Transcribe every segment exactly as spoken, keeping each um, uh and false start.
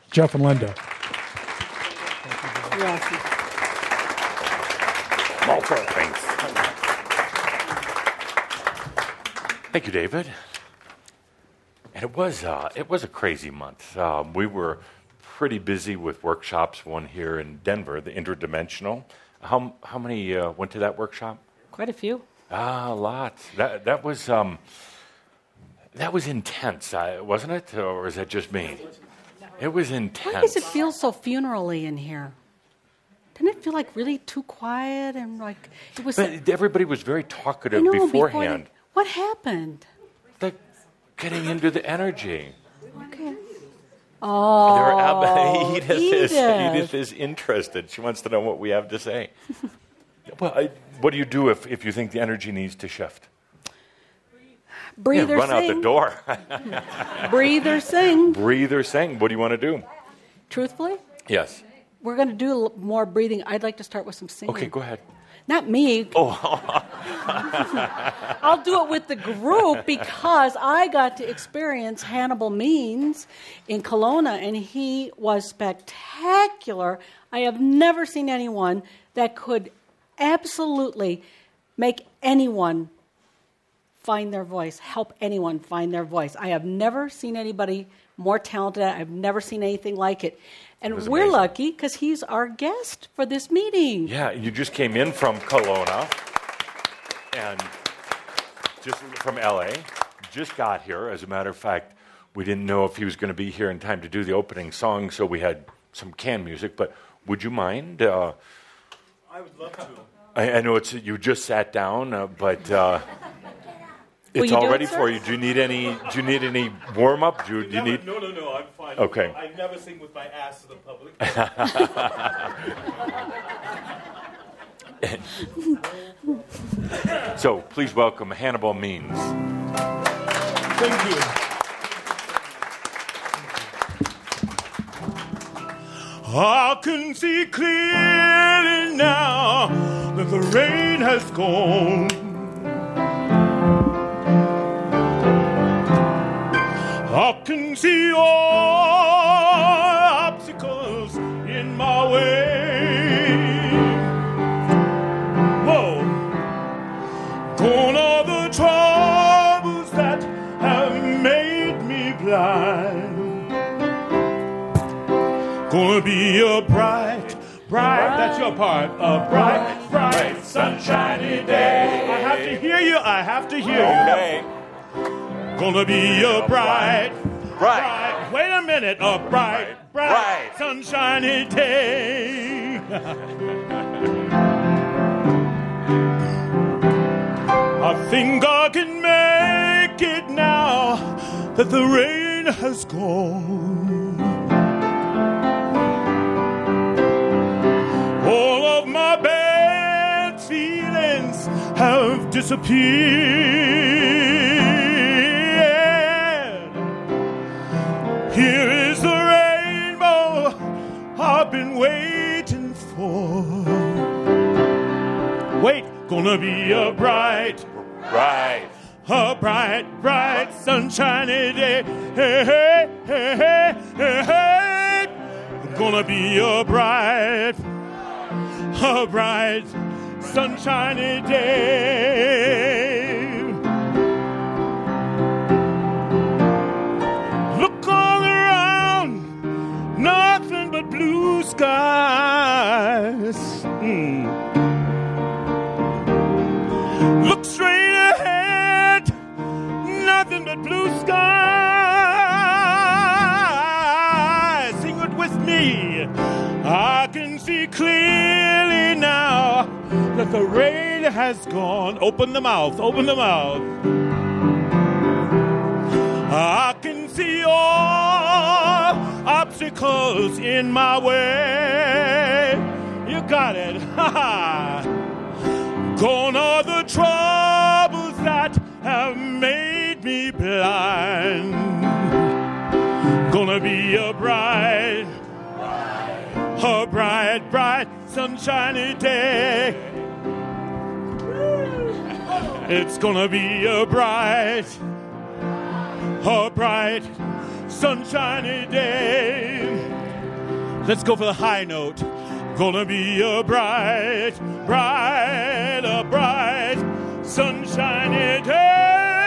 Jeff and Linda. Malta, thanks. Thank you, David. And it was uh, it was a crazy month. Um, we were pretty busy with workshops. One here in Denver, the Interdimensional. How how many uh, went to that workshop? Quite a few. Ah, a lot. That that was um, that was intense, uh, wasn't it? Or is that just me? It was intense. Why does it feel so funeral-y in here? Didn't it feel like really too quiet and like it was? But everybody was very talkative I know, beforehand. Before, what happened? Like getting into the energy. Okay. Oh, They're ab- Edith, Edith. Is, Edith is interested. She wants to know what we have to say. Well, I, what do you do if, if you think the energy needs to shift? Breathe yeah, or run sing. out the door. Breathe or sing. Breathe or sing. What do you want to do? Truthfully? Yes. We're going to do a little more breathing. I'd like to start with some singing. Okay, go ahead. Not me. Oh. I'll do it with the group because I got to experience Hannibal Means in Kelowna, and he was spectacular. I have never seen anyone that could absolutely make anyone find their voice, help anyone find their voice. I have never seen anybody more talented. I've never seen anything like it. And it we're amazing. lucky because he's our guest for this meeting. Yeah, you just came in from Kelowna and just from L A. Just got here. As a matter of fact, we didn't know if he was going to be here in time to do the opening song, so we had some canned music. But would you mind? Uh, I would love to. I, I know it's you just sat down, uh, but uh, Will it's you all do ready it, for sir? you. Do you need any? Do you need any warm up? Do you, do you Never, need? no, no, no. I'm fine. Okay. I never sing with my ass to the public. So please welcome Hannibal Means. Thank you. I can see clearly now that the rain has gone. I can see all obstacles in my way. Whoa. Gone are the troubles that have made me blind. Gonna be a bright, bright, that's your part, a bright, bright, sunshiny day. I have to hear you, I have to hear Okay. you. Gonna be a bright, Right. bright, wait a minute, a bright, bright, Right. sunshiny day. I think I can make it now that the rain has gone. All of my bad feelings have disappeared. Here is the rainbow I've been waiting for. Wait, gonna be a bright, Right. a bright, bright, sunshiny day. Hey, hey, hey, hey, hey, hey. Gonna be a bright, a bright, sunshiny day. Look all around, nothing but blue skies. Mm. Look straight ahead, nothing but blue skies. Sing it with me. I can see clearly now that the rain has gone. Open the mouth, open the mouth. I can see all obstacles in my way. You got it. Ha ha. Gone are the troubles that have made me blind. Gonna be a bright, a bright, bright, sunshiny day. It's gonna be a bright, a bright, sunshiny day. Let's go for the high note. Gonna be a bright, bright, a bright, sunshiny day.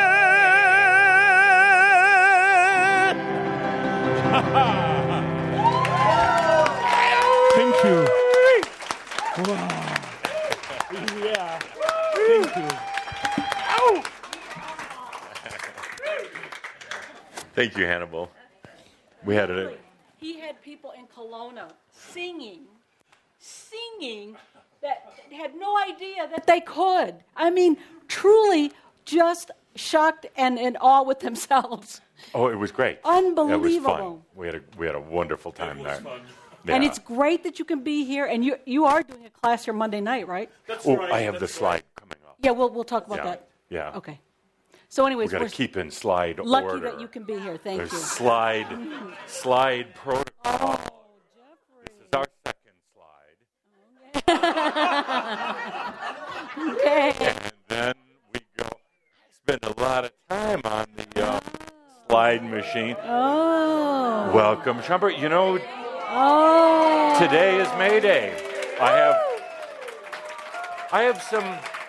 Thank you. Wow. Yeah. Thank you. Ow. Thank you, Hannibal. We had it. He had people in Kelowna singing, singing that had no idea that they could. I mean, truly just shocked and in awe with themselves. Oh, it was great. Unbelievable. It was fun. We had a we had a wonderful time It there. was fun. Yeah. And it's great that you can be here. And you you are doing a class here Monday night, right? That's Oh, right. I have the that's slide coming up. Yeah, we'll we'll talk about Yeah. that. Yeah. Okay. So, We anyways, got to we're keep in slide lucky order. that you can be here. Thank There's you. slide slide protocol. Oh, This is our second slide. okay. And then we go spend a lot of time on the uh, slide machine. Oh. Welcome, Shumpert. You know, Oh. today is May Day. I have I have some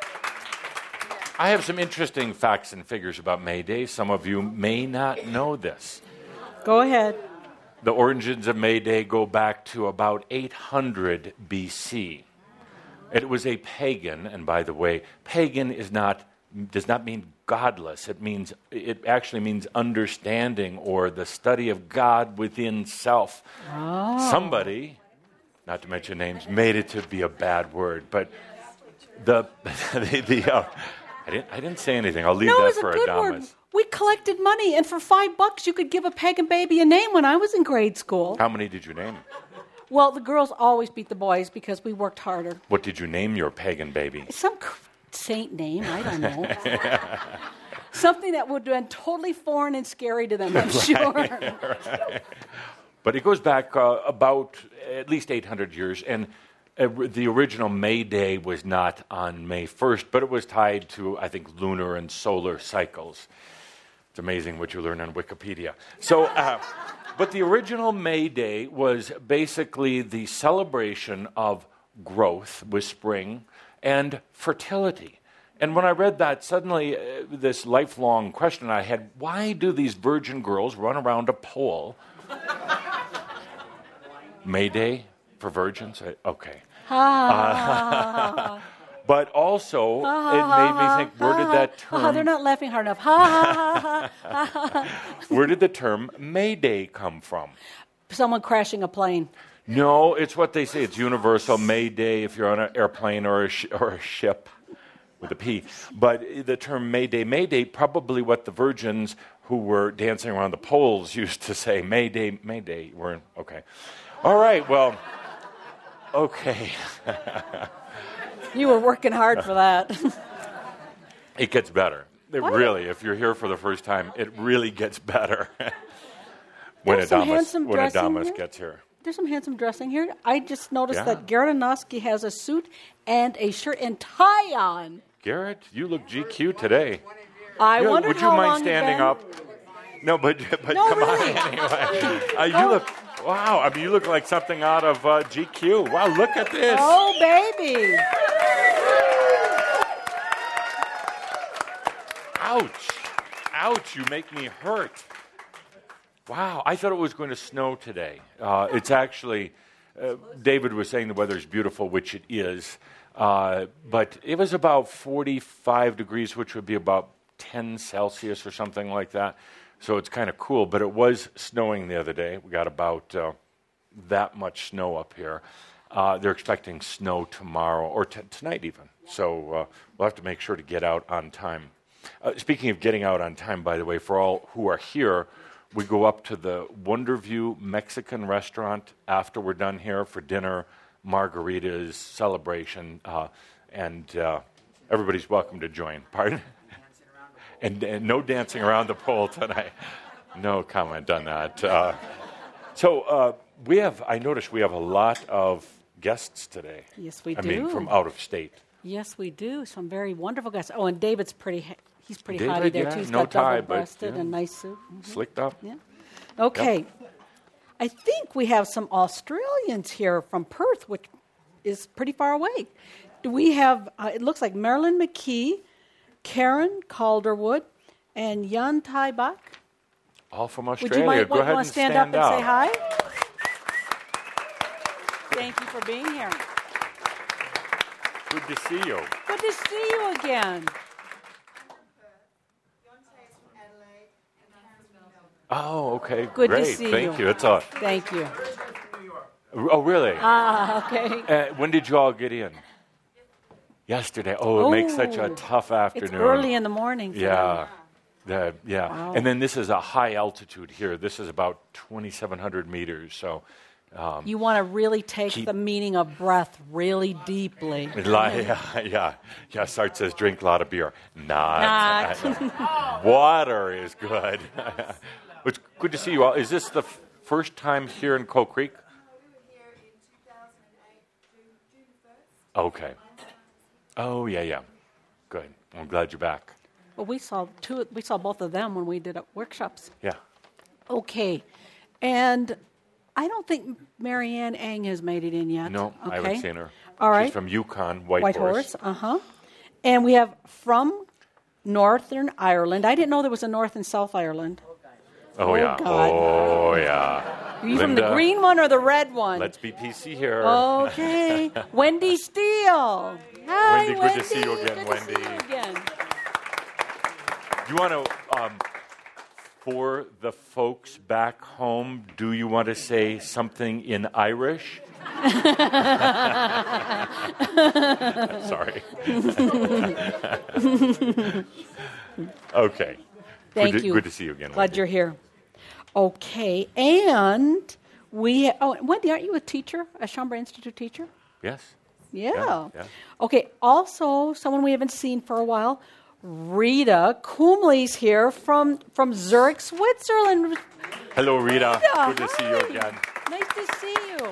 I have some interesting facts and figures about May Day. Some of you may not know this. Go ahead. The origins of May Day go back to about eight hundred B C. It was a pagan, and by the way, pagan is not does not mean godless. It means it actually means understanding or the study of God within self. Oh. Somebody, not to mention names, made it to be a bad word, but the the, the uh, I didn't I didn't say anything. I'll leave No, that it's a for good Adamas. word. We collected money, and for five bucks, you could give a pagan baby a name when I was in grade school. How many did you name? Well, the girls always beat the boys because we worked harder. What did you name your pagan baby? Some cr- saint name, I don't know. Something that would have been totally foreign and scary to them, I'm sure. But it goes back uh, about at least eight hundred years, and uh, the original May Day was not on May first, but it was tied to, I think, lunar and solar cycles. It's amazing what you learn on Wikipedia. So, uh, but the original May Day was basically the celebration of growth with spring and fertility. And when I read that, suddenly uh, this lifelong question I had, why do these virgin girls run around a pole? May Day for virgins? I, okay. Uh, but also, it made me think, where did that Oh, they're term, not laughing hard enough. Ha, ha, ha, ha. where did the term May Day come from? Someone crashing a plane. No, it's what they say. It's universal May Day if you're on an airplane or a, sh- or a ship with a P. But the term May Day, May Day, probably what the virgins who were dancing around the poles used to say, May Day, May Day. We're okay. All right, well, okay. You were working hard for that. It gets better. It What? really, if you're here for the first time, it really gets better when There's some Adamas, handsome when dressing Adamas here. gets here. There's some handsome dressing here. I just noticed Yeah. that Garrett Anoski has a suit and a shirt and tie on. Garrett, you look G Q today. I You- wondered would you how mind long you'd standing been- up? No, but but No, come really. on anyway. Uh, you look wow. I mean, you look like something out of uh, G Q. Wow, look at this. Oh, baby. Ouch, ouch! You make me hurt. Wow, I thought it was going to snow today. Uh, it's actually. Uh, David was saying the weather's beautiful, which it is, uh, but it was about forty-five degrees, which would be about ten Celsius or something like that. So it's kind of cool, but it was snowing the other day. We got about uh, that much snow up here. Uh, they're expecting snow tomorrow, or t- tonight even. So uh, we'll have to make sure to get out on time. Uh, speaking of getting out on time, by the way, for all who are here, we go up to the Wonderview Mexican restaurant after we're done here for dinner, margaritas, celebration, uh, and uh, everybody's welcome to join. Pardon? And, and no dancing around the pole tonight. No comment on that. Uh, so uh, we have, I noticed we have a lot of guests today. Yes, we I do. mean, from out of state. Yes, we do. Some very wonderful guests. Oh, and David's pretty. ha- He's pretty David, hottie there yeah, too. He's no got tie, but, double-breasted yeah. and nice suit. Slicked up. Yeah. Okay. I think we have some Australians here from Perth, which is pretty far away. Do we have, uh, it looks like Marilyn McKee, Karen Calderwood, and Jan Tai Bach. All from Would Australia. you mind, Go ahead want and to stand, stand up out. and say hi? Thank you for being here. Good to see you. Good to see you again. Oh, okay. Good to Great. see Thank you. you. It's a, Thank you. oh, really? Ah, okay. Uh, when did you all get in? Yesterday. Oh, it makes such a Oh, tough afternoon. It's early in the morning. For Yeah. The, yeah. Wow. And then this is a high altitude here. This is about twenty-seven hundred meters. So, them. You want to really take Keep- the meaning of breath really deeply. It's like- yeah, yeah. Yeah, Sart says drink a lot of beer. Not. Not. Water is good. It's good to see you all. Is this the f- first time here in Coal Creek? Okay. Oh, yeah, yeah. Good. I'm glad you're back. Well, we saw two. We saw both of them when we did uh, workshops. Yeah. Okay, and I don't think Marianne Ang has made it in yet. No, okay. I haven't seen her. All right. She's from Yukon, White, White Horse. Uh huh. And we have from Northern Ireland. I didn't know there was a North and South Ireland. Oh, Oh, yeah. God. Oh, yeah. Are you from the Linda, green one or the red one? Let's be P C here. Okay. Wendy Steele. Hi, Wendy, good to see you again, Good Wendy. To see you again. Do you want to, um, for the folks back home, do you want to say something in Irish? Sorry. Okay. Thank good to, you. Good to see you again, Glad Wendy. you're here. Okay, and we. Oh, Wendy, aren't you a teacher, a Schomburg Institute teacher? Yes. Yeah. Yeah, yeah. Okay. Also, someone we haven't seen for a while, Rita Kumley's here from from Zurich, Switzerland. Hello, Rita. Rita, Good to see you hi. again. Nice to see you.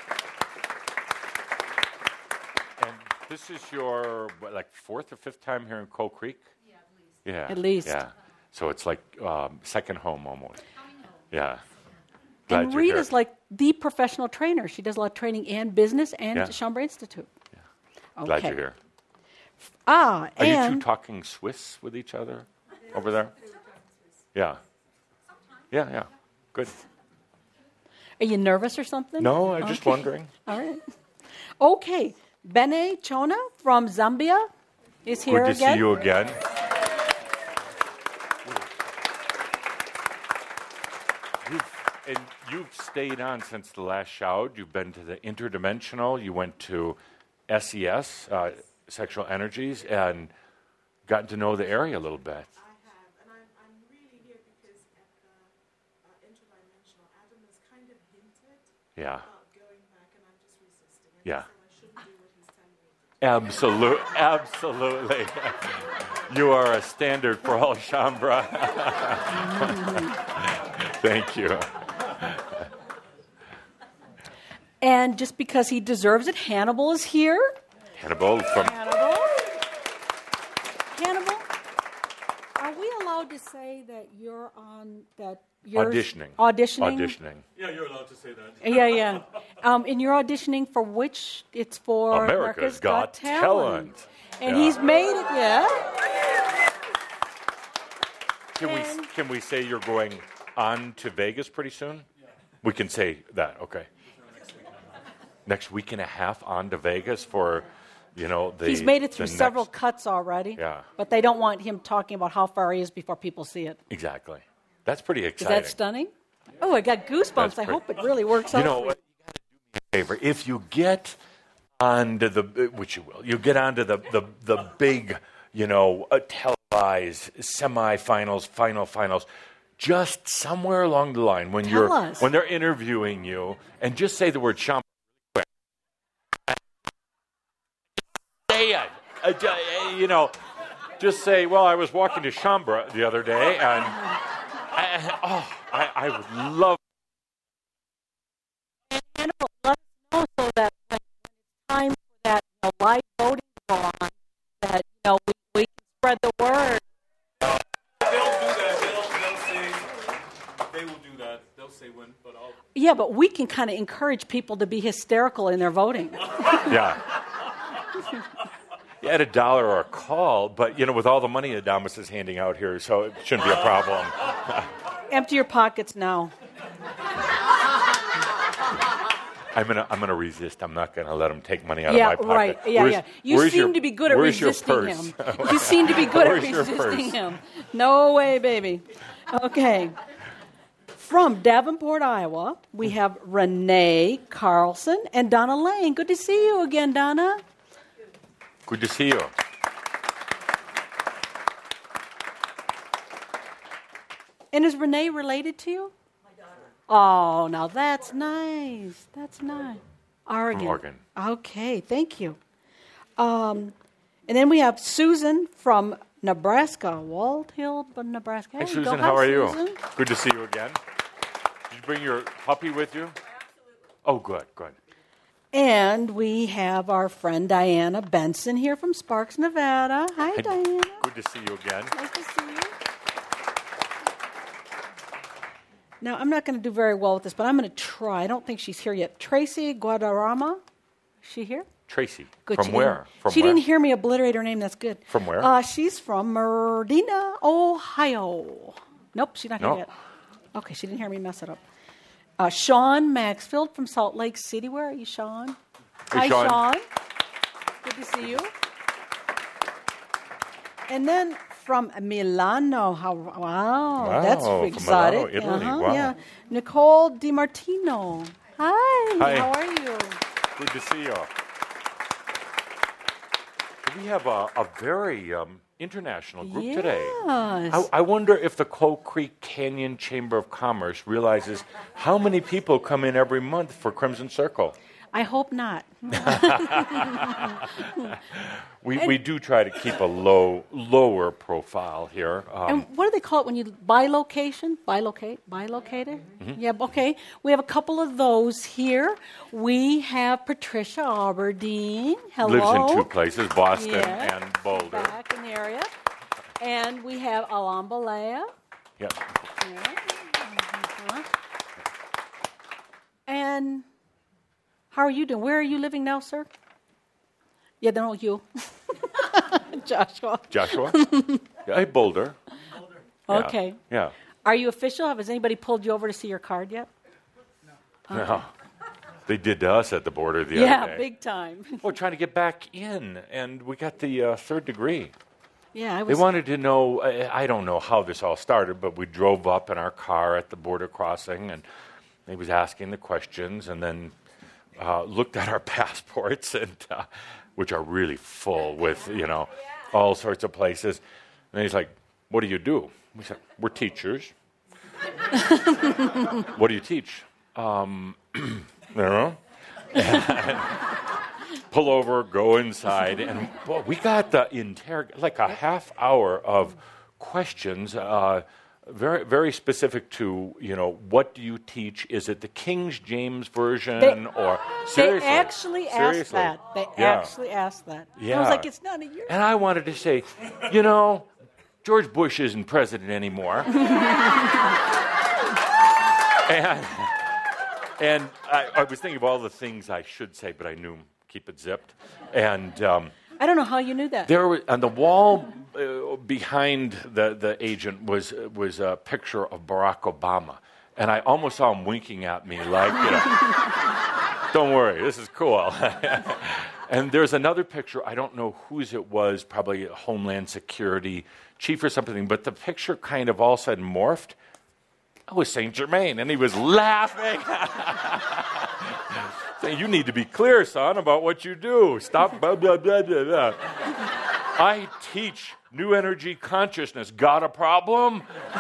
And this is your, what, like, fourth or fifth time here in Coal Creek? Yeah, At least. Yeah. So it's like um, second home almost. Yeah. Glad And you're Rita's here. like the professional trainer. She does a lot of training and business and Yeah. at the Schomburg Institute. Okay. Glad you're here. Ah, Are you and two talking Swiss with each other over there? Yeah. Yeah, yeah. Good. are you nervous or something? No, I'm just Okay. wondering. All right. Okay. Bene Chona from Zambia is here Good to again. see you again. You've, and you've stayed on since the last shout. You've been to the Interdimensional. You went to S E S, uh, Sexual Energies, and gotten to know the area a little bit. I have, and I'm, I'm really here because at the uh, Interdimensional, Adam has kind of hinted Yeah. about going back, and I'm just resisting. And Yeah. so I shouldn't do what he's telling me to do. Absolute, absolutely. You are a standard for all Shambra. Thank you. And just because he deserves it, Hannibal is here. Hannibal from Hannibal. Hannibal, are we allowed to say that you're on that you're auditioning. Auditioning. Auditioning. Yeah, you're allowed to say that. Yeah, yeah. Um, and you're auditioning for which? It's for America's Got Talent. And Yeah. he's made it. Yeah. Can we And- can we say you're going on to Vegas pretty soon? We can say that. Okay. Next week and a half on to Vegas for, you know, the. He's made it the through next- several cuts already. Yeah. But they don't want him talking about how far he is before people see it. Exactly. That's pretty Is exciting. that stunning? Oh, I got goosebumps. That's I pretty- hope it really works You out. know for what? You got to do me a favor. If you get onto the, which you will, you get onto the the, the big, you know, uh, televised semifinals, final finals. Just somewhere along the line when Tell you're us. when they're interviewing you, and just say the word Shambra. Say it. Uh, ju- uh, you know, just say, "Well, I was walking to Shambra the other day, and I, oh, I, I would love." Hannibal, let us know so that when it's time for that you know, live voting to go on, that you know we, we can spread the word. They'll do that. They'll, they'll say they will do that. They'll say when, but I'll Yeah, but we can kind of encourage people to be hysterical in their voting. Yeah. You had a dollar or a call, but, you know, with all the money Adamus is handing out here, so it shouldn't be a problem. Empty your pockets now. I'm gonna, I'm gonna resist. I'm not gonna let him take money out Yeah, of my pocket. right. Yeah, Where's- yeah. You where's seem your- to be good at where's your resisting purse? him. You seem to be good at Where's your resisting purse? him. No way, baby. Okay. From Davenport, Iowa, we have Renee Carlson and Donna Lane. Good to see you again, Donna. Good to see you. And is Renee related to you? My daughter. Oh, now that's nice. That's nice. Oregon. Oregon. Okay, thank you. Um, and then we have Susan from Nebraska, Walt Hill, Nebraska. Hey, There you Susan, go. how Hi, are you? Susan. Good to see you again. Did you bring your puppy with you? Absolutely. Oh, good, good. And we have our friend Diana Benson here from Sparks, Nevada. Hi, Hey, Diana. Good to see you again. Nice to see you. Now, I'm not going to do very well with this, but I'm going to try. I don't think she's here yet. Tracy Guadarrama, is she here? Tracy. Good. From she where? Didn't, From she where? didn't hear me obliterate her name. That's good. From where? Uh, she's from Medina, Ohio. Nope, she's not here No. yet. Okay, she didn't hear me mess it up. Uh, Sean Maxfield from Salt Lake City. Where are you, Sean? Hey, Hi, Sean. Sean. Good to see you. And then from Milano. How, wow, Wow, that's from exotic. Milano, Italy, Uh-huh, wow. Yeah. Nicole DiMartino. Hi, Hi. how are you? Good to see you. We have a, a very um, international group today. Yes. I, I wonder if the Coal Creek Canyon Chamber of Commerce realizes how many people come in every month for Crimson Circle. I hope not. We we do try to keep a low lower profile here. Um, And what do they call it when you bilocation? Bilocate? Bilocated? Mm-hmm. Yeah, okay. We have a couple of those here. We have Patricia Aberdeen. Hello. lives in two places, Boston Yes, and Boulder. back in the area. And we have Alam Balea. Yeah. Yeah. Uh-huh. And how are you doing? Where are you living now, sir? Yeah, no, you. Joshua. Joshua? Yeah, hey, Boulder. Yeah. Okay. Yeah. Are you official? Has anybody pulled you over to see your card yet? No. They did to us at the border the Yeah, other day. big time. We're trying to get back in, and we got the uh, third degree. Yeah, I They was. wanted to know, I I don't know how this all started, but we drove up in our car at the border crossing, and he was asking the questions, and then uh, looked at our passports, and uh, which are really full with, you know, all sorts of places. And he's like, what do you do? We said, we're teachers. What do you teach? Um, you know? Pull over, go inside, and boy, we got the interrog- like a half hour of questions, uh, very very specific to, you know, what do you teach? Is it the King James version They- or They seriously? actually asked seriously. that. They Yeah. actually asked that. Yeah. I was like, it's not a year. And I wanted to say, you know, George Bush isn't president anymore. and and I, I was thinking of all the things I should say, but I knew keep it zipped. And um, I don't know how you knew that. there was, on the wall uh, behind the, the agent was was a picture of Barack Obama. And I almost saw him winking at me like, you know, don't worry, this is cool. And there's another picture, I don't know whose it was, probably a Homeland Security chief or something, but the picture kind of all of a sudden morphed. It was Saint Germain, and he was laughing. Saying, you need to be clear, son, about what you do. Stop, blah, blah, blah, blah, blah. I teach new energy consciousness. Got a problem?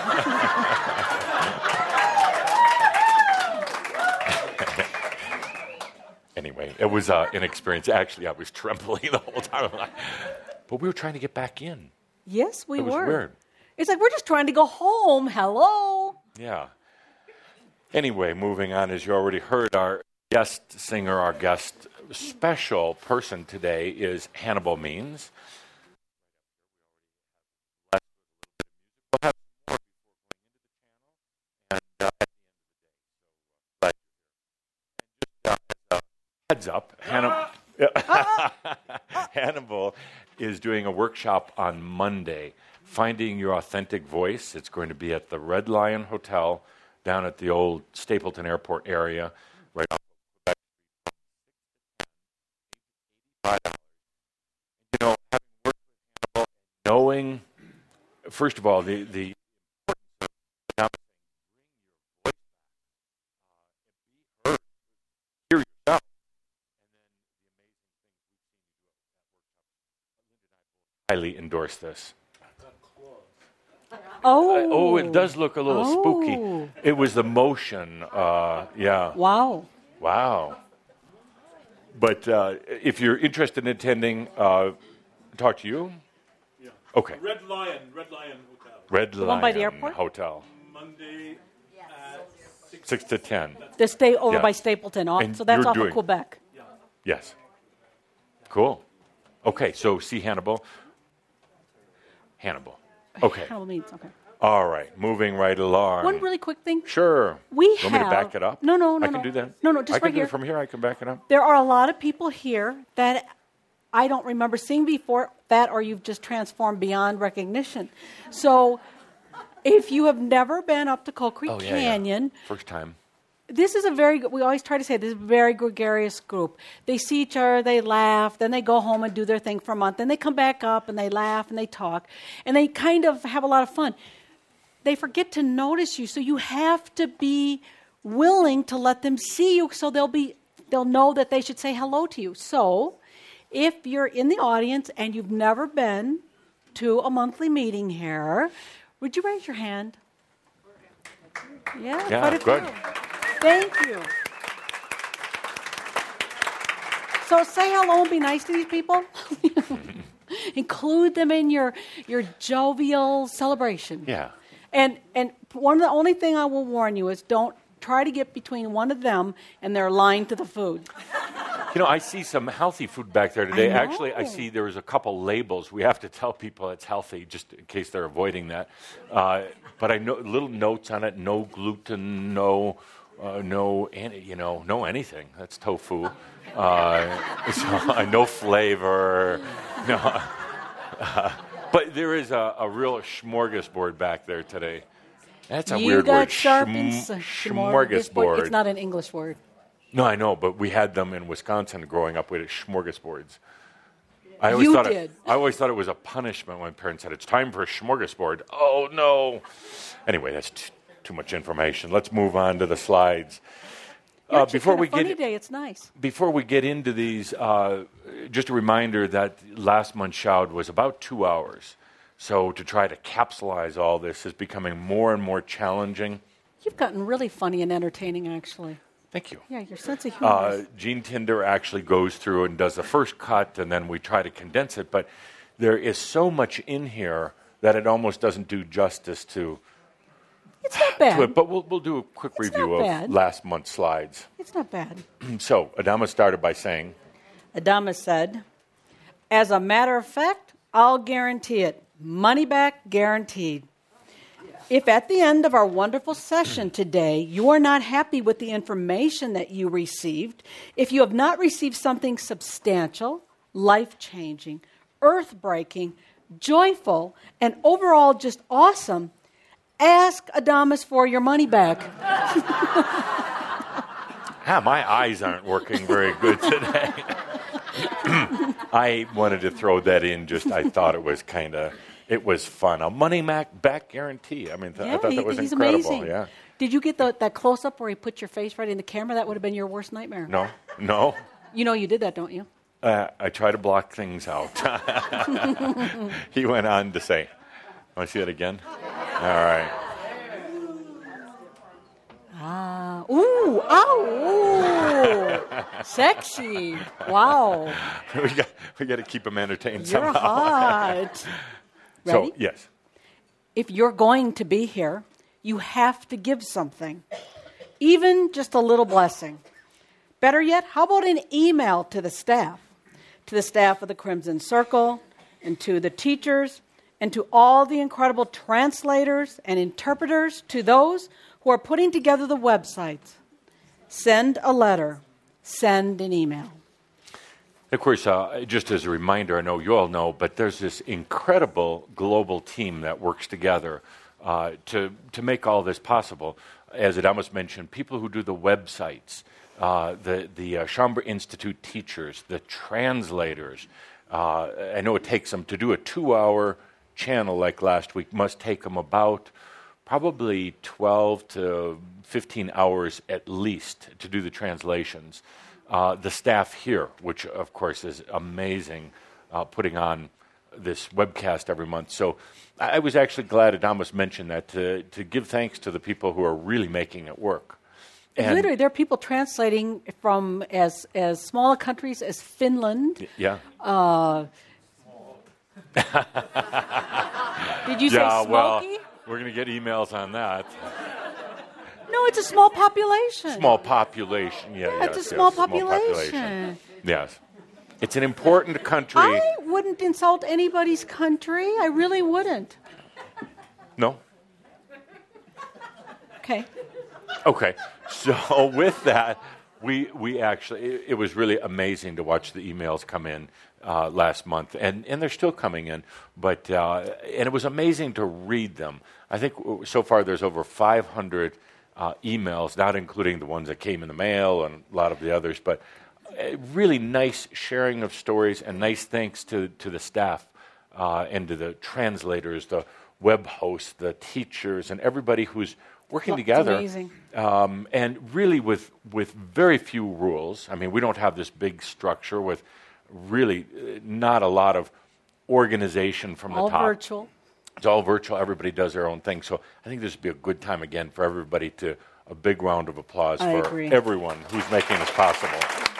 Anyway, it was uh, an experience. Actually, I was trembling the whole time. But we were trying to get back in. Yes, we It was were. weird. It's like, we're just trying to go home. Hello. Yeah. Anyway, moving on, as you already heard, our guest singer, our guest special person today is Hannibal Means. We'll have more before going into the channel. And, uh, heads up, Hannibal, Hannibal is doing a workshop on Monday, Finding Your Authentic Voice. It's going to be at the Red Lion Hotel down at the old Stapleton Airport area, right off of Quebec. You know, having worked with Hannibal, knowing, first of all, the, the importance of bring your voice back, uh, and be heard, hear yourself, and then the amazing things we've seen you do at that workshop. Linda and I both highly endorse this. Oh. Uh, oh, it does look a little Oh. spooky. It was the motion. Uh, yeah. Wow. Wow. But uh, if you're interested in attending, uh, talk to you. Yeah. Okay. Red Lion, Red Lion Hotel. Red The Lion one by the airport? Hotel. Monday at six. Six to ten. The stay over Yeah. by Stapleton. Off, And so that's you're off doing- of Quebec. Yes. Cool. Okay, so see Hannibal. Hannibal. Okay. Hannibal means, okay. All right, moving right along. One really quick thing. Sure. We Want me to have- back it up? No, no, no, I can no. do that. No, no, just I can right do here. it from here. I can back it up. There are a lot of people here that I don't remember seeing before, that or you've just transformed beyond recognition. So if you have never been up to Coal Creek Oh yeah, Canyon, yeah. First time. this is a very good, we always try to say this is a very gregarious group. They see each other, they laugh, then they go home and do their thing for a month, then they come back up and they laugh and they talk, and they kind of have a lot of fun. They forget to notice you, so you have to be willing to let them see you so they'll be they'll know that they should say hello to you. So if you're in the audience and you've never been to a monthly meeting here, would you raise your hand? Yeah, Yeah, quite a good. few. Thank you. So say hello and be nice to these people. Include them in your your jovial celebration. Yeah. And and one of the only thing I will warn you is don't try to get between one of them and their line to the food. You know, I see some healthy food back there today. know. Actually, I see there was a couple labels. We have to tell people it's healthy, just in case they're avoiding that. Uh, but I know little notes on it: no gluten, no, uh, no, any, you know, no anything. That's tofu. Uh, so, no flavor. No. Uh, but there is a, a real smorgasbord back there today. That's a you weird got word. sharp Schm- ins- smorgasbord. It's not an English word. No, I know, but we had them in Wisconsin growing up. We had smorgasbords. I always You thought did. It, I always thought it was a punishment when parents said it's time for a smorgasbord. Oh no! Anyway, that's t- too much information. Let's move on to the slides. Yeah, Uh, actually, before it's we been a funny get day. It's nice. before we get into these, uh, just a reminder that last month's Shoud was about two hours. So to try to capsulize all this is becoming more and more challenging. You've gotten really funny and entertaining, actually. Thank you. Yeah, your sense of humor. Uh, is- Gene Tinder actually goes through and does the first cut, and then we try to condense it. But there is so much in here that it almost doesn't do justice to, it's not bad. to it. But we'll, we'll do a quick It's review not of bad. last month's slides. It's not bad. So Adama started by saying, Adama said, as a matter of fact, I'll guarantee it. Money back guaranteed. If at the end of our wonderful session today you are not happy with the information that you received, if you have not received something substantial, life-changing, earth-breaking, joyful, and overall just awesome, ask Adamas for your money back. ah, my eyes aren't working very good today. I wanted to throw that in. Just I thought it was kind of, it was fun. A money back back guarantee. I mean, th- Yeah, I thought he- that was he's incredible. amazing. Yeah. Did you get the, that close-up where he put your face right in the camera? That would have been your worst nightmare. No, no. You know you did that, don't you? Uh, I try to block things out. He went on to say, want to see that again? All right. Ah, ooh, ow, ooh, sexy. Wow, we got we got to keep them entertained you're somehow. hot. Ready? So yes, If you're going to be here, you have to give something, even just a little blessing. Better yet, how about an email to the staff, to the staff of the Crimson Circle, and to the teachers, and to all the incredible translators and interpreters, to those who are putting together the websites. Send a letter. send an email. Of course, uh, just as a reminder, I know you all know, but there's this incredible global team that works together uh, to to make all this possible. As Adamus mentioned, people who do the websites, uh, the the uh, Schomburg Institute teachers, the translators. Uh, I know it takes them to do a two-hour channel like last week. Must take them about probably twelve to fifteen hours at least to do the translations. Uh, the staff here, which of course is amazing, uh, putting on this webcast every month. So I, I was actually glad Adamus mentioned that to, to give thanks to the people who are really making it work. And literally, there are people translating from as as small countries as Finland. Yeah. Uh, did you yeah, say well, Smoky? we're going to get emails on that. No, it's a small population. Small population, yeah, Yeah, yes, it's a small yes, small population. Yes. It's an important country. I wouldn't insult anybody's country. I really wouldn't. No? Okay. Okay. So with that, we we actually, it, it was really amazing to watch the emails come in uh, last month, and, and they're still coming in, but uh, and it was amazing to read them. I think so far there's over five hundred uh, emails, not including the ones that came in the mail and a lot of the others, but uh, really nice sharing of stories, and nice thanks to, to the staff uh, and to the translators, the web hosts, the teachers, and everybody who's working Well, it's together. amazing. Um, and really with with very few rules. I mean, we don't have this big structure with really uh, not a lot of organization from All the top. virtual. It's all virtual. Everybody does their own thing. So I think this would be a good time again for everybody to, a big round of applause I for agree. everyone who's making this possible.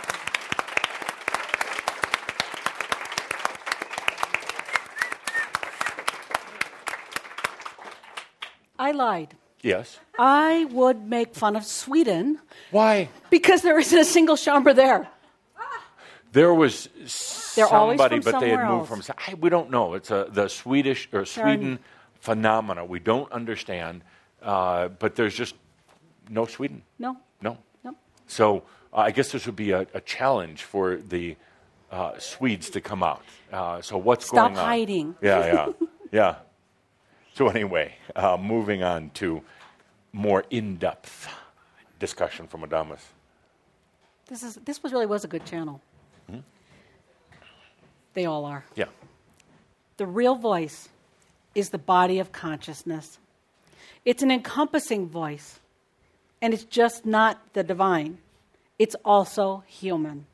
I lied. Yes. I would make fun of Sweden Why? because there isn't a single Schomburg there. There was They're always somebody, from but they had somewhere moved else. from. I, we don't know. It's a, the Swedish or Sweden phenomena. We don't understand, uh, but there's just no Sweden. No. No. No. So uh, I guess this would be a, a challenge for the uh, Swedes to come out. Uh, so what's Stop going on? hiding. Yeah, yeah, yeah. So anyway, uh, moving on to more in-depth discussion from Adamus. This is this was really was a good channel. Mm-hmm. They all are. Yeah. The real voice is the body of consciousness. It's an encompassing voice, and it's just not the divine. It's also human.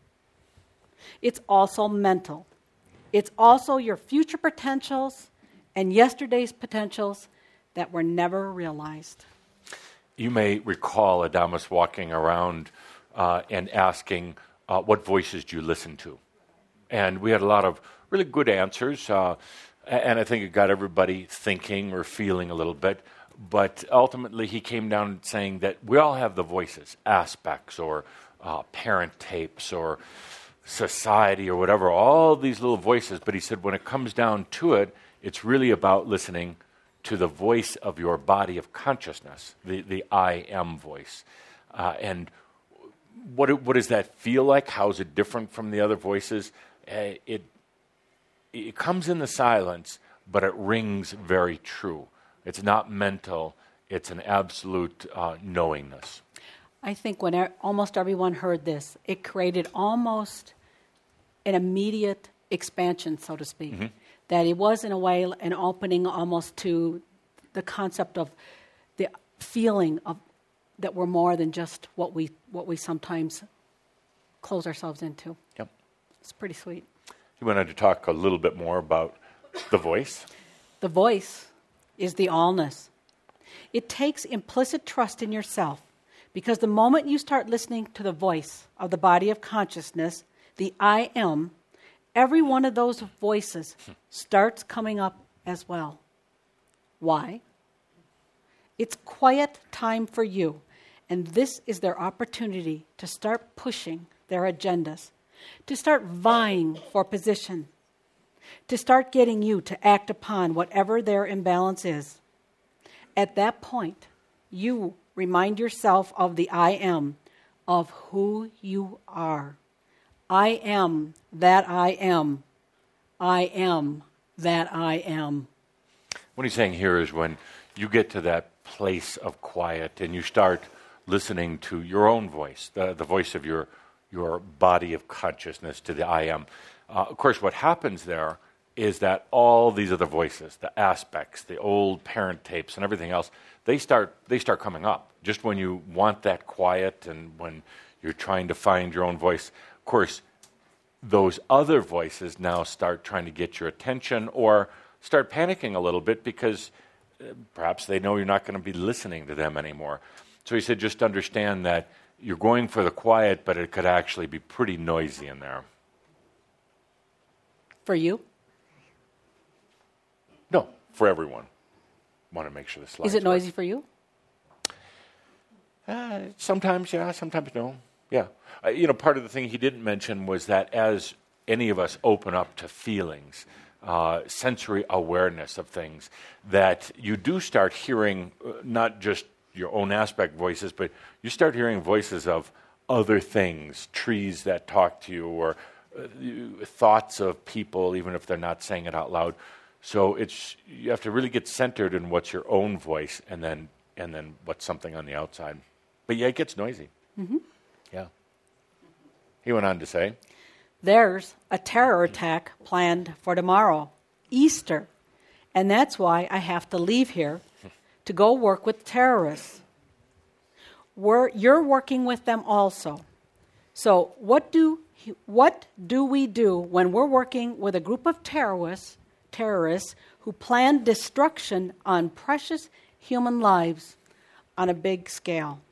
It's also mental. It's also your future potentials and yesterday's potentials that were never realized. You may recall Adamus walking around uh, and asking, uh, what voices do you listen to? And we had a lot of really good answers, uh, and I think it got everybody thinking or feeling a little bit. But ultimately, he came down saying that we all have the voices, aspects, or uh, parent tapes, or society, or whatever, all these little voices. But he said when it comes down to it, it's really about listening to the voice of your body of consciousness, the, the I am voice. Uh, and what it, what does that feel like? How is it different from the other voices? Uh, it it comes in the silence, but it rings very true. It's not mental. It's an absolute uh, knowingness. I think when er- almost everyone heard this, it created almost an immediate expansion, so to speak. Mm-hmm. That it was, in a way, an opening almost to the concept of the feeling of that we're more than just what we what we sometimes close ourselves into. Yep. It's pretty sweet. You wanted to talk a little bit more about the voice? The voice is the allness. It takes implicit trust in yourself, because the moment you start listening to the voice of the body of consciousness, the I am, every one of those voices starts coming up as well. Why? It's quiet time for you, and this is their opportunity to start pushing their agendas, to start vying for position, to start getting you to act upon whatever their imbalance is. At that point, you remind yourself of the I am, of who you are. I am that I am. I am that I am. What he's saying here is when you get to that place of quiet and you start listening to your own voice, the, the voice of your, your body of consciousness, to the I am. Uh, of course, what happens there is that all these other voices, the aspects, the old parent tapes and everything else, they start they start coming up. Just when you want that quiet and when you're trying to find your own voice, of course, those other voices now start trying to get your attention or start panicking a little bit because uh, perhaps they know you're not going to be listening to them anymore. So he said, just understand that you're going for the quiet, but it could actually be pretty noisy in there. For you? No, for everyone. Want to make sure the slides Is it work. noisy for you? Uh, sometimes, yeah, sometimes no. Yeah. Uh, you know, part of the thing he didn't mention was that as any of us open up to feelings, uh, sensory awareness of things, that you do start hearing uh, not just your own aspect voices, but you start hearing voices of other things, trees that talk to you, or uh, you, thoughts of people, even if they're not saying it out loud. So it's you have to really get centered in what's your own voice, and then and then what's something on the outside. But yeah, it gets noisy. Mm-hmm. Yeah. He went on to say, There's a terror attack planned for tomorrow, Easter, and that's why I have to leave here to go work with terrorists. We're, you're working with them also. So what do what do we do when we're working with a group of terrorists, terrorists who plan destruction on precious human lives on a big scale?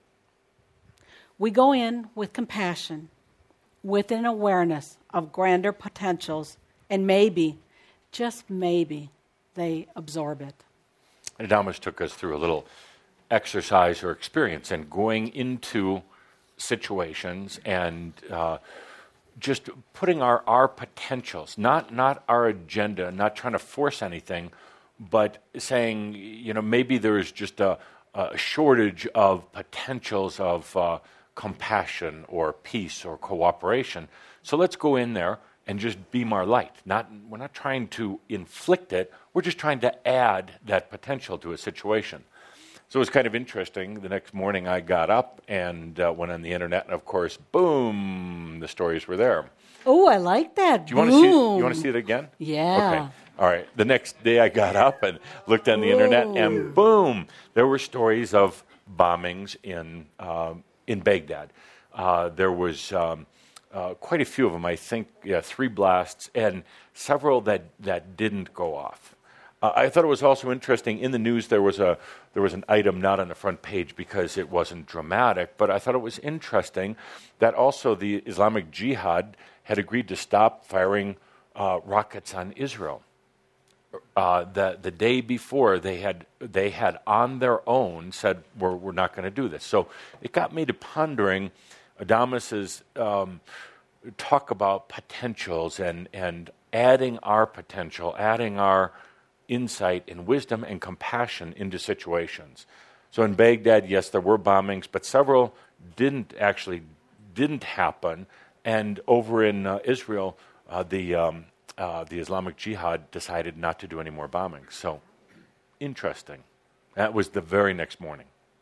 We go in with compassion, with an awareness of grander potentials, and maybe, just maybe, they absorb it. and Adamus took us through a little exercise or experience and going into situations and uh, just putting our, our potentials, not not our agenda, not trying to force anything, but saying, you know, maybe there is just a, a shortage of potentials of uh, compassion or peace or cooperation. So let's go in there and just beam our light. Not, we're not trying to inflict it. We're just trying to add that potential to a situation. So it was kind of interesting. The next morning I got up and uh, went on the internet, and of course, boom, the stories were there. Oh, I like that. Do you want to see? You want to see it again? Yeah. Okay. All right. The next day I got up and looked on the internet, and boom, there were stories of bombings in uh, in Baghdad. Uh, there was um, uh, quite a few of them. I think yeah, three blasts and several that that didn't go off. Uh, I thought it was also interesting. In the news, there was a there was an item not on the front page because it wasn't dramatic, but I thought it was interesting that also the Islamic Jihad had agreed to stop firing uh, rockets on Israel. Uh, the the day before, they had they had on their own said we're we're not going to do this. So it got me to pondering Adamus's um, talk about potentials and and adding our potential, adding our insight and wisdom and compassion into situations. So in Baghdad, yes, there were bombings, but several didn't actually didn't happen. And over in uh, Israel, uh, the um, uh, the Islamic Jihad decided not to do any more bombings. So interesting. That was the very next morning.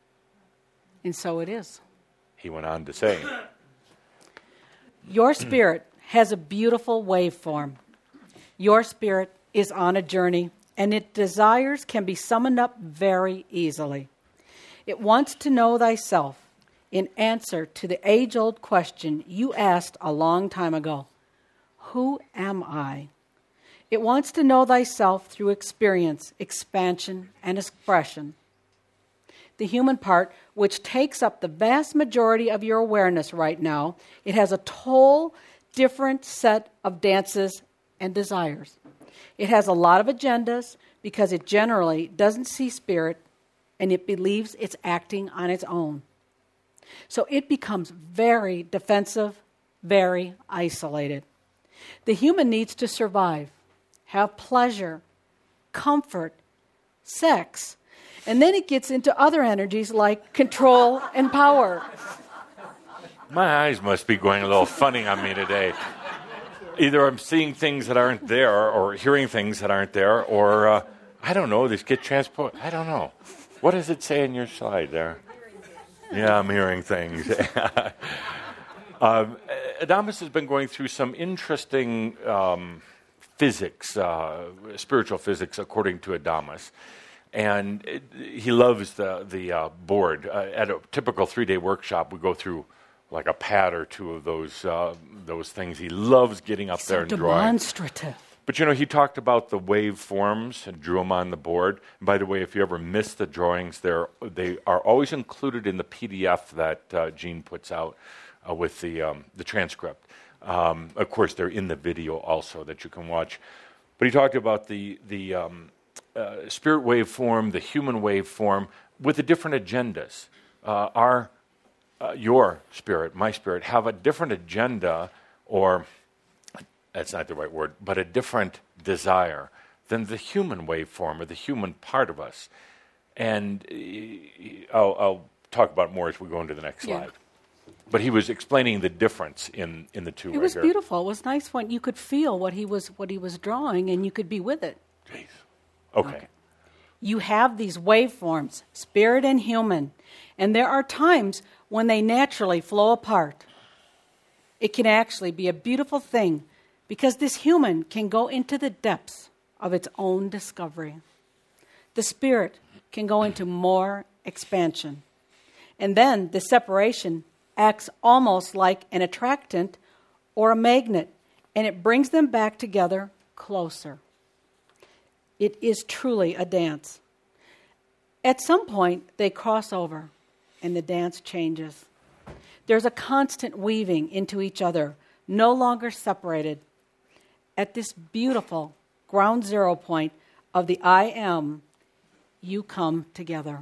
And so it is. He went on to say, Your spirit has a beautiful waveform. Your spirit is on a journey, and its desires can be summoned up very easily. It wants to know thyself in answer to the age-old question you asked a long time ago. Who am I? It wants to know thyself through experience, expansion, and expression. The human part, which takes up the vast majority of your awareness right now, it has a whole different set of dances and desires. It has a lot of agendas because it generally doesn't see spirit and it believes it's acting on its own. So it becomes very defensive, very isolated. The human needs to survive, have pleasure, comfort, sex, and then it gets into other energies like control and power. My eyes must be going a little funny on me today. Either I'm seeing things that aren't there or hearing things that aren't there, or, uh, I don't know, this get transport. I don't know. What does it say in your slide there? Yeah, I'm hearing things. um, Adamus has been going through some interesting um, physics, uh, spiritual physics, according to Adamus. And it, he loves the, the uh, board. Uh, at a typical three-day workshop, we go through like a pad or two of those uh, those things. He loves getting up He's there so and drawing. demonstrative. But, you know, he talked about the waveforms and drew them on the board. And by the way, if you ever miss the drawings, they're, they are always included in the P D F that uh, Gene puts out uh, with the, um, the transcript. Um, of course, they're in the video also that you can watch. But he talked about the, the um, uh, spirit waveform, the human waveform, with the different agendas. Uh, our, uh, your spirit, my spirit, have a different agenda, or that's not the right word, but a different desire than the human waveform or the human part of us. And uh, I'll, I'll talk about it more as we go into the next Yeah. slide. But he was explaining the difference in, in the two. It right was here. beautiful. It was nice when you could feel what he was what he was drawing, and you could be with it. Jeez. Okay. Okay. You have these waveforms, spirit and human, and there are times when they naturally flow apart. It can actually be a beautiful thing because this human can go into the depths of its own discovery. The spirit can go into more expansion. And then the separation acts almost like an attractant or a magnet, and it brings them back together closer. It is truly a dance. At some point, they cross over, and the dance changes. There's a constant weaving into each other, no longer separated. At this beautiful ground zero point of the I am, you come together.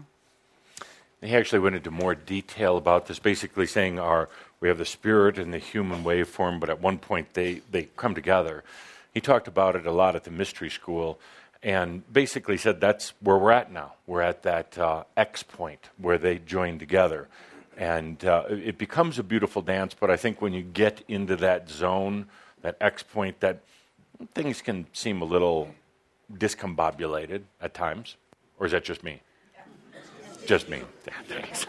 He actually went into more detail about this, basically saying our we have the spirit and the human waveform, but at one point they, they come together. He talked about it a lot at the mystery school and basically said that's where we're at now. We're at that uh, X point where they join together. And uh, it becomes a beautiful dance, but I think when you get into that zone, that X point, that things can seem a little discombobulated at times. Or is that just me? Just me. Thanks.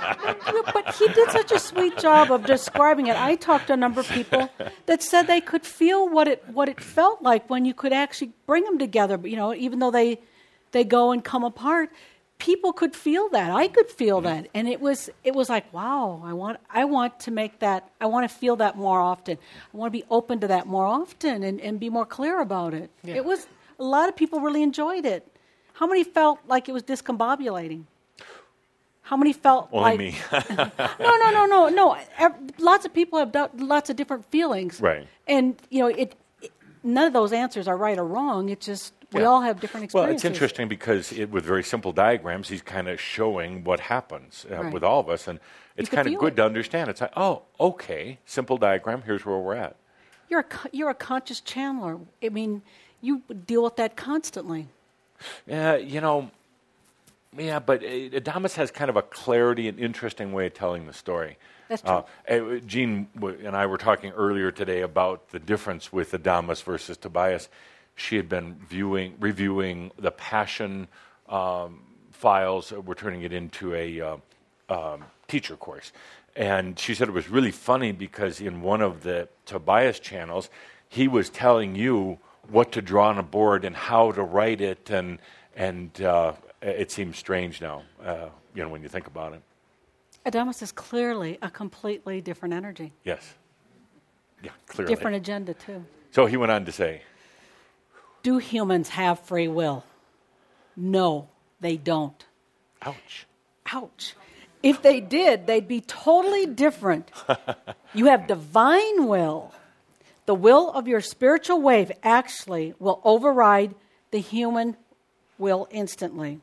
But he did such a sweet job of describing it. I talked to a number of people that said they could feel what it what it felt like when you could actually bring them together. You know, even though they they go and come apart, people could feel that. I could feel that, and it was it was like, wow. I want I want to make that. I want to feel that more often. I want to be open to that more often and, and be more clear about it. Yeah. It was a lot of people really enjoyed it. How many felt like it was discombobulating? How many felt Only like... me. no, no, no, no, no. Ev- Lots of people have done lots of different feelings. Right. And, you know, it, it none of those answers are right or wrong. It's just we Yeah. all have different experiences. Well, it's interesting because it, with very simple diagrams, he's kind of showing what happens uh, Right. with all of us. And it's can kind of feel good it. to understand. It's like, oh, okay, simple diagram, here's where we're at. You're a, co- you're a conscious channeler. I mean, you deal with that constantly. Yeah, you know, yeah, but uh, Adamus has kind of a clarity and interesting way of telling the story. That's Uh, uh, Jean w- and I were talking earlier today about the difference with Adamus versus Tobias. She had been viewing, reviewing the Passion um, files. Uh, We're turning it into a uh, um, teacher course. And she said it was really funny because in one of the Tobias channels, he was telling you what to draw on a board and how to write it, and and uh, it seems strange now, uh, you know, when you think about it. Adamus is clearly a completely different energy. Yes. Yeah, clearly. Different agenda, too. So he went on to say, Do humans have free will? No, they don't. ouch. Ouch. If they did, they'd be totally different. You have divine will. The will of your spiritual wave actually will override the human will instantly.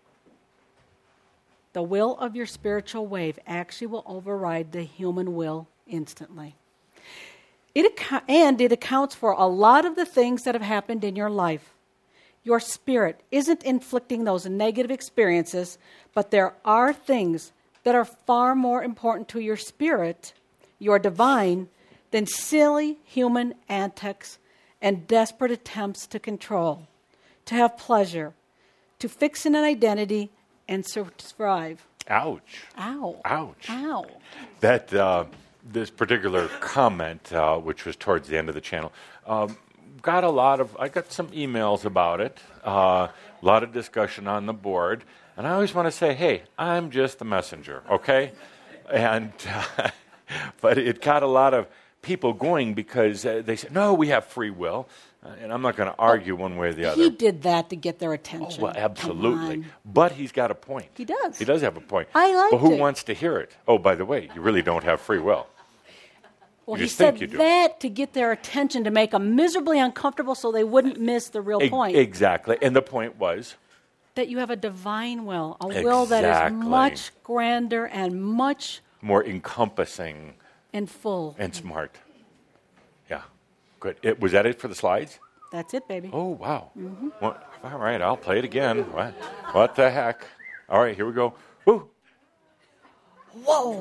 The will of your spiritual wave actually will override the human will instantly. It ac- and it accounts for a lot of the things that have happened in your life. Your spirit isn't inflicting those negative experiences, but there are things that are far more important to your spirit you are divine than silly human antics and desperate attempts to control, to have pleasure, to fix an identity and survive. Ouch. Ow. Ouch. Ow. That uh, this particular comment, uh, which was towards the end of the channel, um, got a lot of. I got some emails about it. Uh, a lot of discussion on the board, and I always want to say, "Hey, I'm just the messenger, okay?" And uh, but it got a lot of people going because uh, they said, "No, we have free will," uh, and I'm not going to argue one way or the other. He did that to get their attention. Oh, well, absolutely. Come on. But he's got a point. He does. He does have a point. I liked But who it. wants to hear it? Oh, by the way, you really don't have free will. Well, You he just think said you do. that to get their attention, to make them miserably uncomfortable so they wouldn't miss the real E- point. Exactly. And the point was, That you have a divine will, a will that Exactly. is much grander and much more encompassing and full. and smart. Yeah. Good. It, was that it for the slides? That's it, baby. Oh, wow. Mm-hmm. What, all right, I'll play it again. What, what the heck? All right, here we go. Woo. Whoa.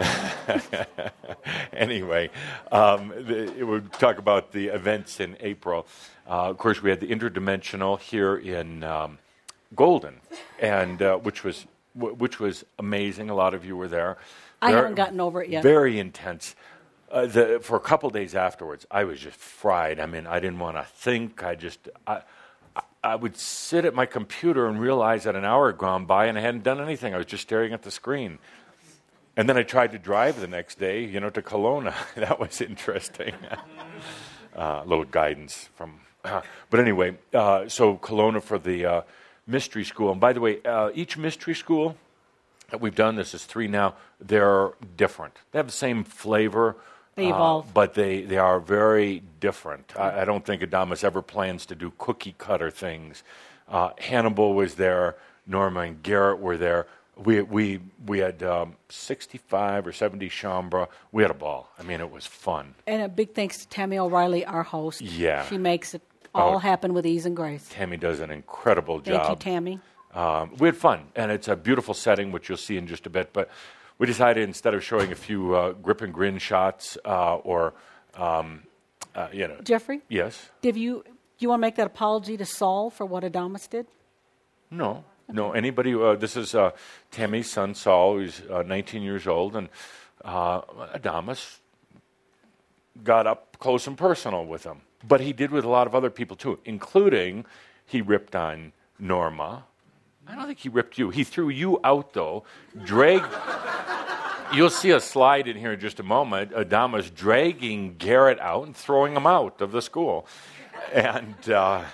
Anyway, um, the, it would talk about the events in April. Uh, of course, we had the Interdimensional here in um, Golden, and uh, which was w- which was amazing. A lot of you were there. I Ver- haven't gotten over it yet. Very intense. Uh, the, for a couple days afterwards, I was just fried. I mean, I didn't want to think. I just I, I, I would sit at my computer and realize that an hour had gone by and I hadn't done anything. I was just staring at the screen. And then I tried to drive the next day, you know, to Kelowna. That was interesting. uh, a little guidance from. Uh, but anyway, uh, so Kelowna for the uh, mystery school. And by the way, uh, each mystery school that we've done, this is three now, they're different. They have the same flavor. They evolve. Uh, but they, they are very different. I, I don't think Adamus ever plans to do cookie cutter things. Uh, Hannibal was there. Norma and Garrett were there. We we we had um, sixty-five or seventy Shambra. We had a ball. I mean, it was fun. And a big thanks to Tammy O'Reilly, our host. Yeah. She makes it all Oh. happen with ease and grace. Tammy does an incredible Thank job. you, Tammy. Um, we had fun, and it's a beautiful setting, which you'll see in just a bit. But we decided instead of showing a few uh, grip and grin shots uh, or, um, uh, you know. Jeffrey, Yes? did you, do you want to make that apology to Saul for what Adamus did? No. No, anybody, uh, this is uh, Tammy's son, Saul, who's uh, nineteen years old, and uh, Adamus got up close and personal with him. But he did with a lot of other people, too, including he ripped on Norma. I don't think he ripped you. He threw you out, though, dragged... You'll see a slide in here in just a moment, Adamus dragging Garrett out and throwing him out of the school. And... Uh,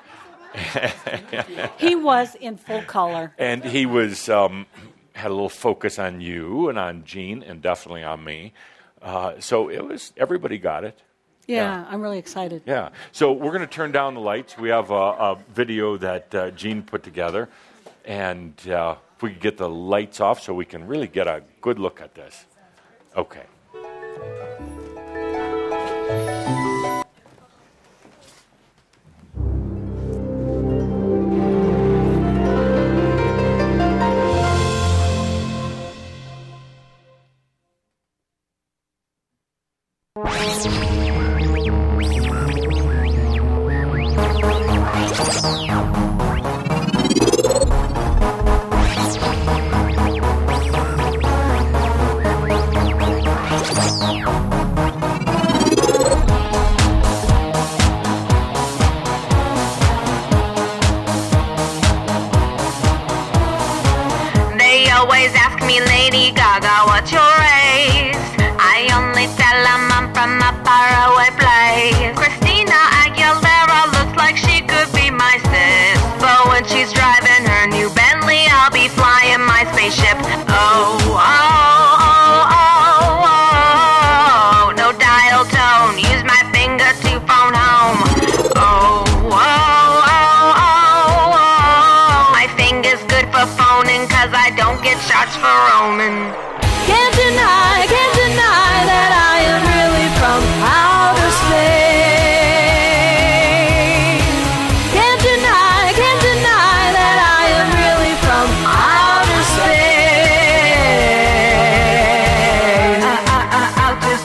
He was in full color. And he was um, had a little focus on you and on Jean and definitely on me. Uh, so it was everybody got it. Yeah, Yeah. I'm really excited. Yeah. So we're going to turn down the lights. We have a, a video that uh, Jean put together, and uh, if we could get the lights off so we can really get a good look at this. Okay. They always ask me, Lady Gaga, what's your race? I only tell them I'm from a faraway place. Christina Aguilera looks like she could be my sis, but when she's driving her new Bentley, I'll be flying my spaceship. Oh, oh, oh, oh, oh, no dial tone, use my finger to phone home. Oh, oh, oh, oh, oh, my finger's good for phoning, cause I don't get shots for roaming. Can't deny, can't deny that I am really from outer space. Can't deny, can't deny that I am really from outer space. Uh, uh, uh, outer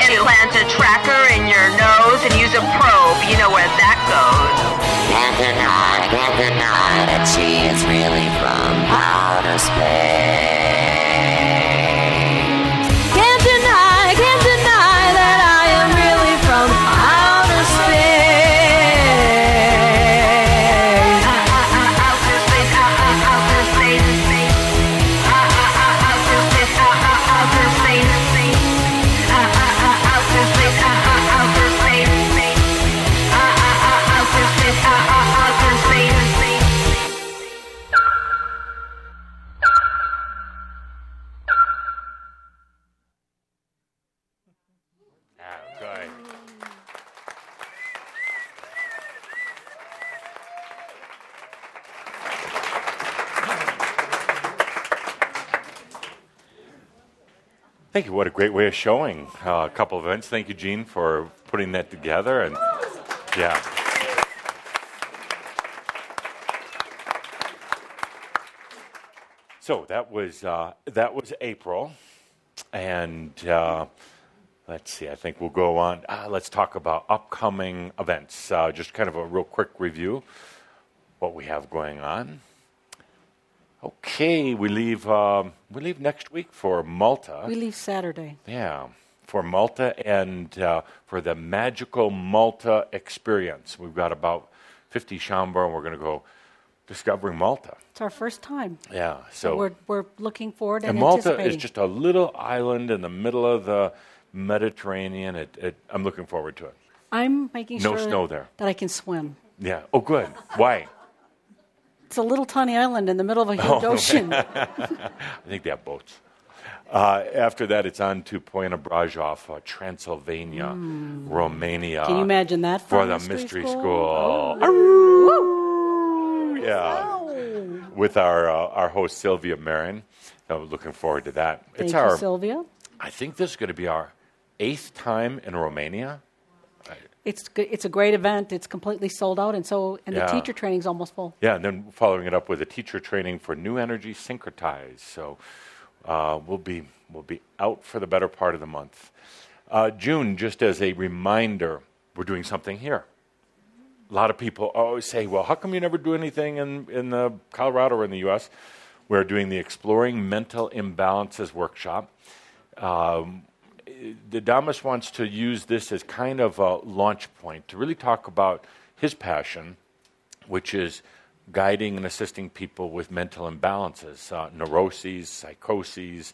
Implant a tracker in your nose and use a probe. You know where that goes. Can't deny, can't deny that she is really from outer space. Can't deny, can't deny that I am really from outer space. Outer space, outer space, outer space, outer space, outer space, outer space, outer space, outer space. Okay. Thank you. What a great way of showing uh, a couple of events. Thank you, Jean, for putting that together. And yeah. So that was uh, that was April, and uh, let's see. I think we'll go on. Uh, let's talk about upcoming events. Uh, just kind of a real quick review what we have going on. Okay, we leave. Um, we leave next week for Malta. We leave Saturday. Yeah, for Malta and uh, for the Magical Malta Experience. We've got about fifty Shaumbra, and we're going to go discovering Malta. It's our first time. Yeah, So, so we're we're looking forward and, and Malta anticipating. is just a little island in the middle of the Mediterranean. It, it, I'm looking forward to it. I'm making No sure snow there. that I can swim. Yeah. Oh, good. Why? It's a little tiny island in the middle of a huge Oh, ocean. I think they have boats. Uh, after that, it's on to Poiana Brajov, uh, Transylvania, Romania. Can you imagine that for from the mystery mystery school? school? Oh. Yeah, with our uh, our host Sylvia Marin. Uh, looking forward to that. Thank it's you, our. Sylvia. I think this is going to be our eighth time in Romania. It's good. It's a great event. It's completely sold out, and so and Yeah. the teacher training's almost full. Yeah, and then following it up with a teacher training for New Energy Syncretize. So uh, we'll be we'll be out for the better part of the month. Uh, June, just as a reminder, we're doing something here. A lot of people always say, "Well, how come you never do anything in in the Colorado or in the U S?" We're doing the Exploring Mental Imbalances workshop. Um, the Adamus wants to use this as kind of a launch point to really talk about his passion, which is guiding and assisting people with mental imbalances, uh, neuroses, psychoses,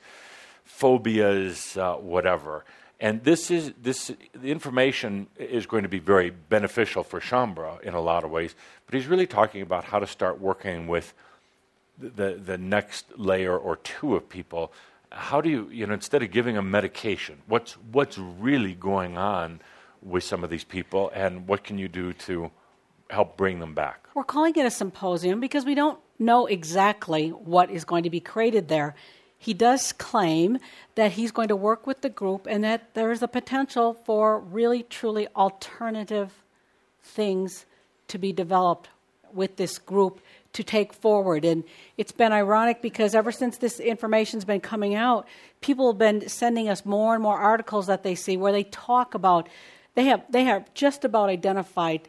phobias, uh, whatever. And this is this the information is going to be very beneficial for Shaumbra in a lot of ways. But he's really talking about how to start working with the the next layer or two of people. How do you, you know, instead of giving them medication, what's what's really going on with some of these people, and what can you do to help bring them back? We're calling it a symposium because we don't know exactly what is going to be created there. He does claim that he's going to work with the group and that there is a potential for really, truly alternative things to be developed with this group to take forward. And it's been ironic because ever since this information's been coming out, people have been sending us more and more articles that they see where they talk about, they have they have just about identified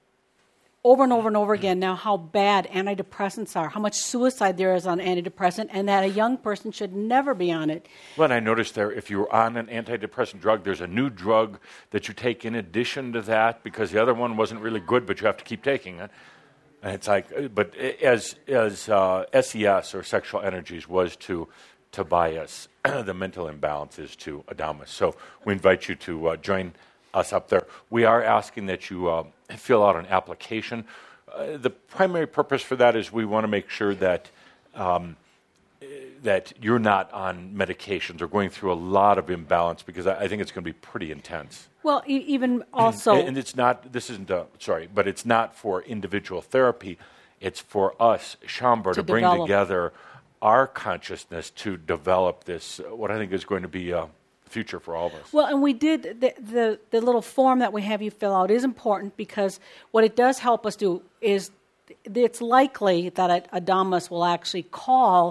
over and over and over again now how bad antidepressants are, how much suicide there is on antidepressant, and that a young person should never be on it. Well, and I noticed there, if you're on an antidepressant drug, there's a new drug that you take in addition to that because the other one wasn't really good, but you have to keep taking it. And it's like, but as as uh, S E S or Sexual Energies was to Tobias, the mental imbalance is to Adamus. So we invite you to uh, join us up there. We are asking that you uh, fill out an application. Uh, the primary purpose for that is we want to make sure that um, that you're not on medications or going through a lot of imbalance because I, I think it's going to be pretty intense. Well, e- even also... And, and it's not, this isn't, a, sorry, but it's not for individual therapy. It's for us, Shaumbra, to, To bring develop. together our consciousness to develop this, uh, what I think is going to be a future for all of us. Well, and we did, the, the, the little form that we have you fill out is important because what it does help us do is it's likely that Adamus will actually call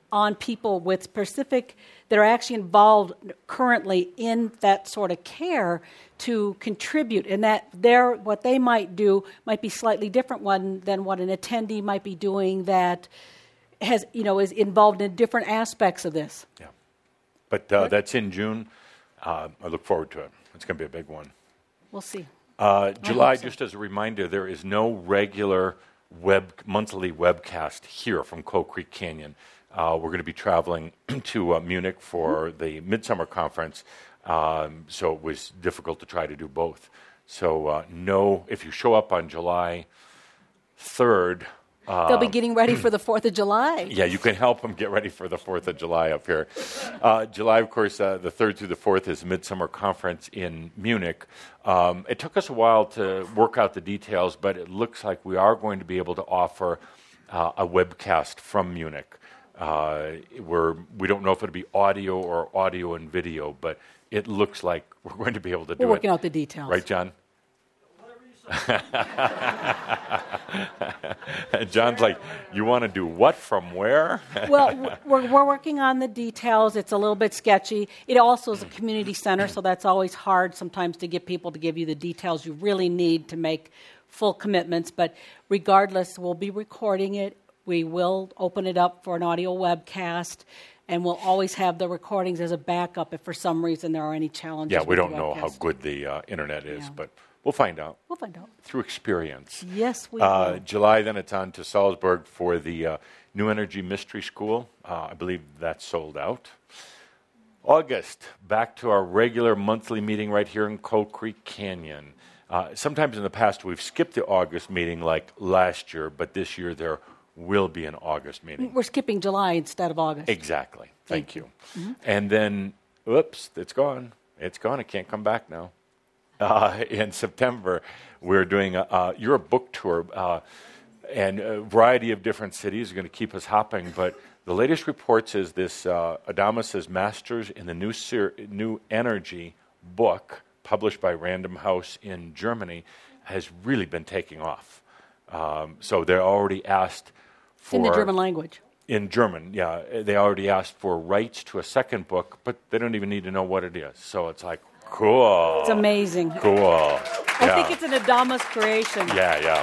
on people with specific, that are actually involved currently in that sort of care to contribute. And that their, what they might do might be slightly different one than what an attendee might be doing that has, you know, is involved in different aspects of this. Yeah. But uh, that's in June. Uh, I look forward to it. It's going to be a big one. We'll see. Uh, July, so. just as a reminder, there is no regular web monthly webcast here from Coal Creek Canyon. Uh, we're going to be traveling to uh, Munich for mm-hmm. the Midsummer Conference, um, so it was difficult to try to do both. So uh, no, if you show up on July third... Uh, They'll be getting ready for the fourth of July. Yeah, you can help them get ready for the fourth of July up here. Uh, July, of course, uh, the third through the fourth is Midsummer Conference in Munich. Um, it took us a while to work out the details, but it looks like we are going to be able to offer uh, a webcast from Munich. Uh, we're, we don't know if it'll be audio or audio and video, but it looks like we're going to be able to do we're it. We're working out the details. Right, John? John's like, you want to do what from where? Well, we're, we're working on the details. It's a little bit sketchy. It also is a community center, so that's always hard sometimes to get people to give you the details you really need to make full commitments. But regardless, we'll be recording it. We will open it up for an audio webcast, and we'll always have the recordings as a backup if for some reason there are any challenges. Yeah, we with don't the know webcast. how good the uh, internet is, Yeah. but we'll find out. We'll find out. Through experience. Yes, we uh, will. July, then it's on to Salzburg for the uh, New Energy Mystery School. Uh, I believe that's sold out. August, back to our regular monthly meeting right here in Coal Creek Canyon. Uh, sometimes in the past we've skipped the August meeting like last year, but this year there will be an August meeting. We're skipping July instead of August. Exactly. Thank, Thank you. you. Mm-hmm. And then, oops, it's gone. It's gone. It can't come back now. Uh, in September, we're doing a, uh, you're a book tour, uh, and a variety of different cities are going to keep us hopping. But the latest reports is this uh, Adamus's Masters in the New Ser- New Energy book, published by Random House in Germany, has really been taking off. Um, so they already asked for... In the German language. In German, yeah. They already asked for rights to a second book, but they don't even need to know what it is. So it's like, cool. It's amazing. Cool. I Yeah. think it's an Adamus creation. Yeah, yeah.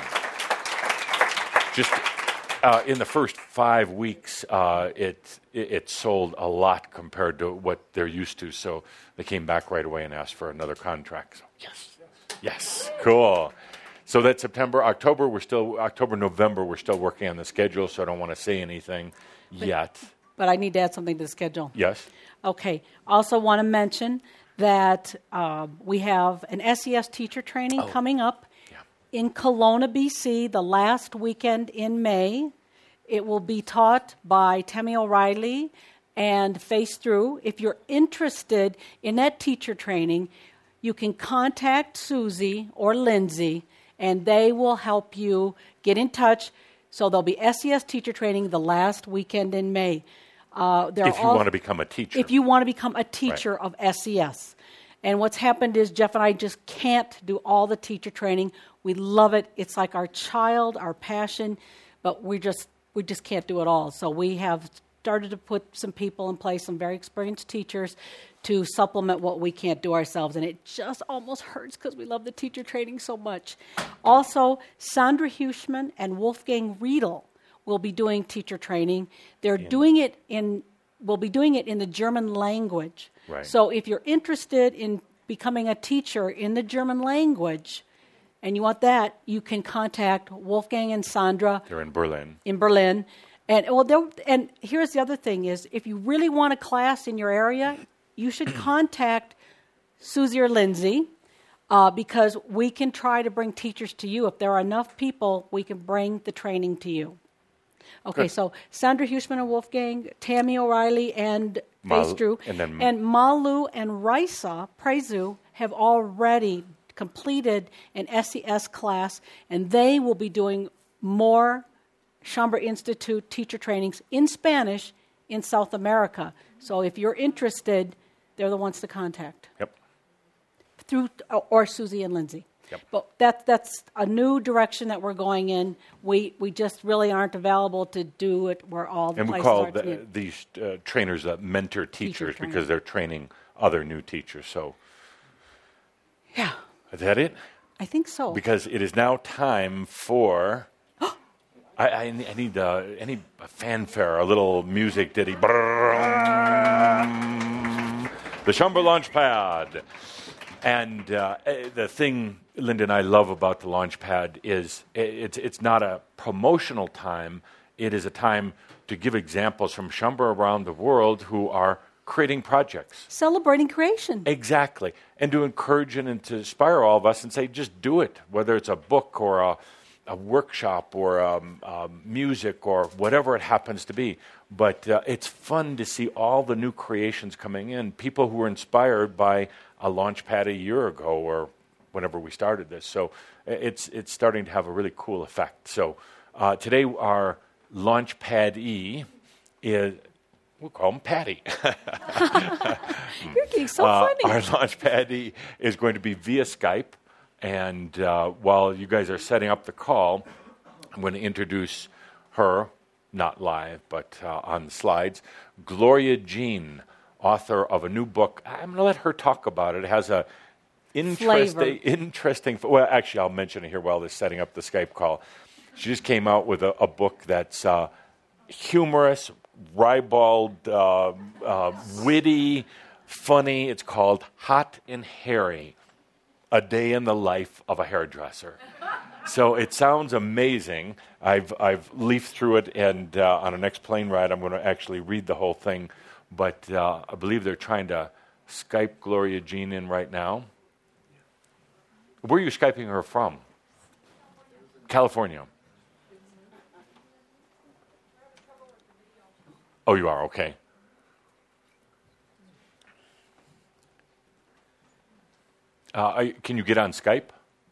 Just uh, in the first five weeks, uh, it, it it sold a lot compared to what they're used to. So they came back right away and asked for another contract. So yes, yes, cool. So that's September, October. We're still October, November. We're still working on the schedule, so I don't want to say anything yet. But I need to add something to the schedule. Yes. Okay. Also want to mention that uh, we have an S E S teacher training Oh. coming up Yeah. in Kelowna, B C, the last weekend in May. It will be taught by Tammy O'Reilly and Face Through. If you're interested in that teacher training, you can contact Susie or Lindsay, and they will help you get in touch. So there'll be S E S teacher training the last weekend in May. Uh, there If are you all- want to become a teacher. if you want to become a teacher of S E S. And what's happened is Jeff and I just can't do all the teacher training. We love it. It's like our child, our passion, but we just we just can't do it all. So we have started to put some people in place, some very experienced teachers, to supplement what we can't do ourselves. And it just almost hurts because we love the teacher training so much. Also, Sandra Huschman and Wolfgang Riedel will be doing teacher training. They're Yeah. doing it in, will be doing it in the German language. Right. So if you're interested in becoming a teacher in the German language and you want that, you can contact Wolfgang and Sandra They're in Berlin. in Berlin. And well, they'll- and here's the other thing is, if you really want a class in your area, you should contact Susie or Lindsay, uh, because we can try to bring teachers to you. If there are enough people, we can bring the training to you. Okay, Good. so Sandra Huschman and Wolfgang, Tammy O'Reilly and Mal- Face Drew, and then- and Malu and Raisa Prezu have already completed an S E S class, and they will be doing more Schomburg Institute teacher trainings in Spanish in South America. So if you're interested, they're the ones to contact Yep. through or Susie and Lindsay. Yep. But that's that's a new direction that we're going in. We we just really aren't available to do it where all the And we places call are. the, to- these uh, trainers uh, mentor teachers trainers. because they're training other new teachers. So yeah, is that it? I think so. Because it is now time for. I, I, I need uh, any fanfare, a little music ditty. The Shumber Launchpad. And uh, the thing Linda and I love about the Launchpad is it's it's not a promotional time. It is a time to give examples from Shumber around the world who are creating projects. Celebrating creation. Exactly. And to encourage and to inspire all of us and say, just do it, whether it's a book or a, a workshop or um, um, music or whatever it happens to be. But uh, it's fun to see all the new creations coming in, people who were inspired by a Launchpad a year ago or whenever we started this. So it's it's starting to have a really cool effect. So uh, today our Launchpad-E is, we'll call him Patty. You're getting so Uh, funny. our Launchpad-E is going to be via Skype. And uh, while you guys are setting up the call, I'm going to introduce her, not live, but uh, on the slides, Gloria Jean, author of a new book. I'm going to let her talk about it. It has a interesting, interesting. Well, actually, I'll mention it here while they're setting up the Skype call. She just came out with a, a book that's uh, humorous, ribald, uh, uh, witty, funny. It's called Hot and Hairy: A Day in the Life of a Hairdresser. So it sounds amazing. I've I've leafed through it, and uh, on our next plane ride, I'm going to actually read the whole thing. But uh, I believe they're trying to Skype Gloria Jean in right now. Where are you Skyping her from? California. Oh, you are? Okay. Uh, are, can you get on Skype?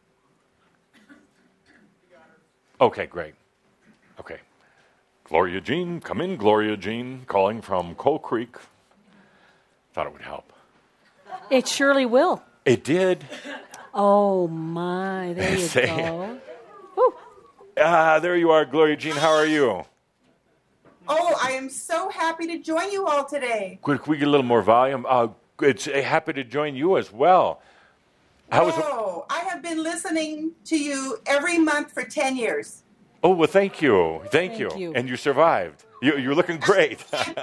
Okay, great. Okay. Gloria Jean, come in, Gloria Jean, calling from Coal Creek. Thought it would help. It surely will. It did. Oh, my. There you Say go. Woo. Ah, there you are, Gloria Jean. How are you? Oh, I am so happy to join you all today. Could, could we get a little more volume? Uh, it's uh, happy to join you as well. How was oh, I have been listening to you every month for ten years. Oh, well, thank you. Thank, Thank you. you. And you survived. You, you're looking great.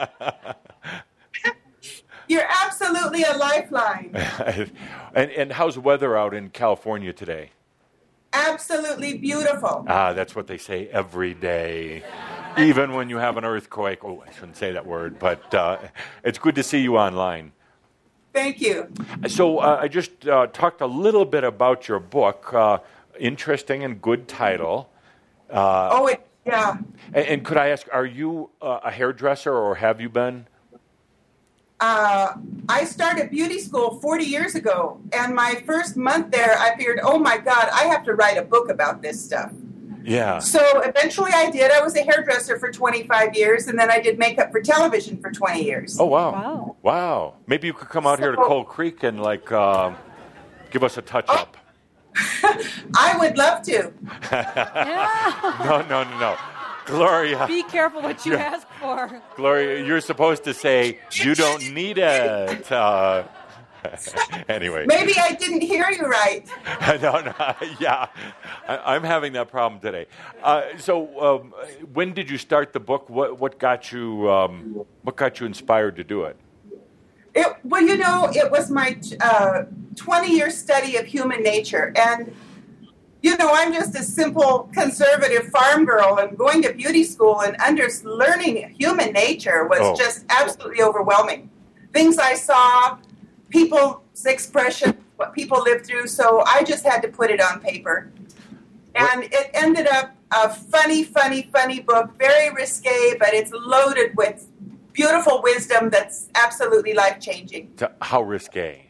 You're absolutely a lifeline. and, and how's the weather out in California today? Absolutely beautiful. Ah, that's what they say every day. Even when you have an earthquake. Oh, I shouldn't say that word, but uh, it's good to see you online. Thank you. So uh, I just uh, talked a little bit about your book. Uh, interesting and good title. Uh, oh, it, yeah. and, and could I ask, are you uh, a hairdresser or have you been? Uh, I started beauty school forty years ago, and my first month there, I figured, oh my God, I have to write a book about this stuff. Yeah. So eventually I did. I was a hairdresser for twenty-five years, and then I did makeup for television for twenty years. Oh, wow. Wow. Wow. Maybe you could come out here to So- Coal Creek and, like, uh, give us a touch-up. I would love to. Yeah. No, no, no, no. Gloria, Be careful what you ask for. Gloria, you're supposed to say, you don't need it. Uh, anyway. Maybe I didn't hear you right. no, no, yeah. I, I'm having that problem today. Uh, so um, when did you start the book? What, what got you um, what got you inspired to do it? It, well, you know, it was my uh, twenty-year study of human nature. And, you know, I'm just a simple conservative farm girl, and going to beauty school and under learning human nature was Oh. just absolutely overwhelming. Things I saw, people's expression, what people lived through. So I just had to put it on paper. And it ended up a funny, funny, funny book, very risque, but it's loaded with beautiful wisdom that's absolutely life-changing. So how risque?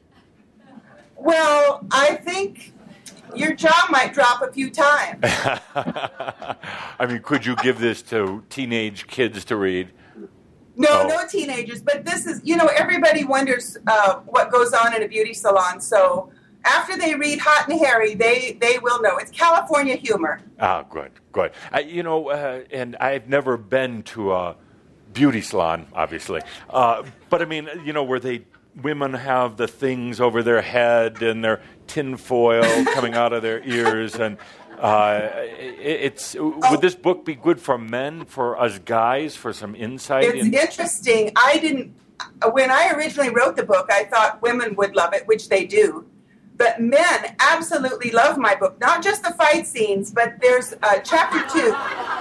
Well, I think your jaw might drop a few times. I mean, could you give this to teenage kids to read? No, Oh. no teenagers, but this is, you know, everybody wonders uh, what goes on in a beauty salon. So after they read Hot and Harry, they, they will know. It's California humor. Ah, good, good. I, you know, uh, and I've never been to a beauty salon, obviously. Uh, but I mean, you know, where they women have the things over their head and their tin foil coming out of their ears, and uh, it, it's. Oh. Would this book be good for men, for us guys, for some insight? It's in- interesting. I didn't. When I originally wrote the book, I thought women would love it, which they do. But men absolutely love my book. Not just the fight scenes, but there's uh, chapter two.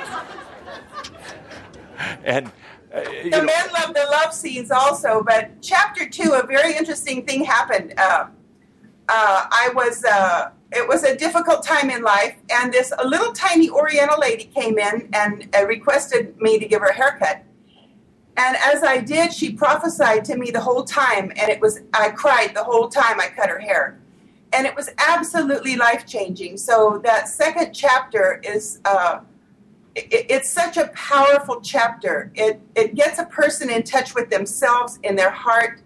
And uh, you The know, men love the love scenes also. But chapter two, a very interesting thing happened. Uh, uh, I was. Uh, it was a difficult time in life, and this a little tiny Oriental lady came in and uh, requested me to give her a haircut. And as I did, she prophesied to me the whole time, and it was I cried the whole time I cut her hair. And it was absolutely life-changing. So that second chapter is, uh, it, it's such a powerful chapter. It, it gets a person in touch with themselves, in their heart.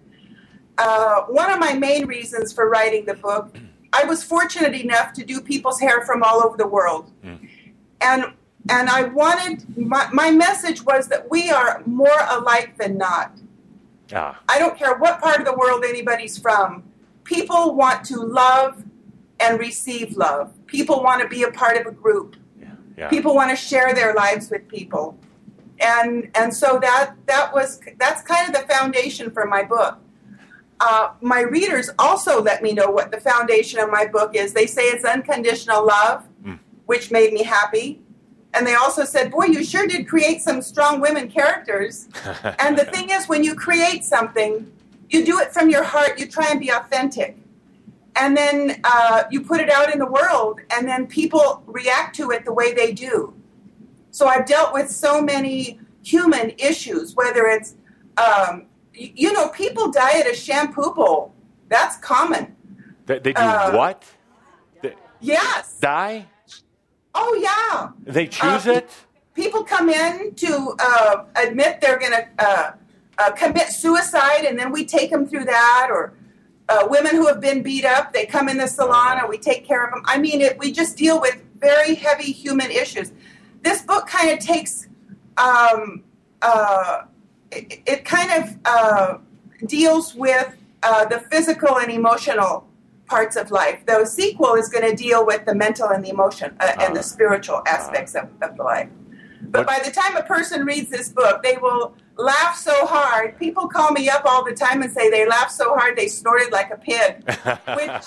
Uh, one of my main reasons for writing the book, I was fortunate enough to do people's hair from all over the world. Mm. And and I wanted, my, my message was that we are more alike than not. ah. I don't care what part of the world anybody's from. People want to love and receive love. People want to be a part of a group. Yeah. Yeah. People want to share their lives with people. And and so that that was that's kind of the foundation for my book. Uh, my readers also let me know what the foundation of my book is. They say it's unconditional love, mm. which made me happy. And they also said, boy, you sure did create some strong women characters. And the thing is, when you create something, you do it from your heart. You try and be authentic. And then uh, you put it out in the world, and then people react to it the way they do. So I've dealt with so many human issues, whether it's, um, you, you know, people die at a shampoo bowl. That's common. They, they do Uh, what? They Yes. die? Oh, yeah. They choose Uh, it? People come in to uh, admit they're going to uh, uh, commit suicide, and then we take them through that. Or uh, women who have been beat up, they come in the salon, and we take care of them. I mean, it, we just deal with very heavy human issues. This book kind of takes, um, uh, it, it kind of uh, deals with uh, the physical and emotional parts of life. The sequel is going to deal with the mental and the emotion uh, and the spiritual aspects of, of life. But by the time a person reads this book, they will laugh so hard. People call me up all the time and say they laughed so hard they snorted like a pig, which,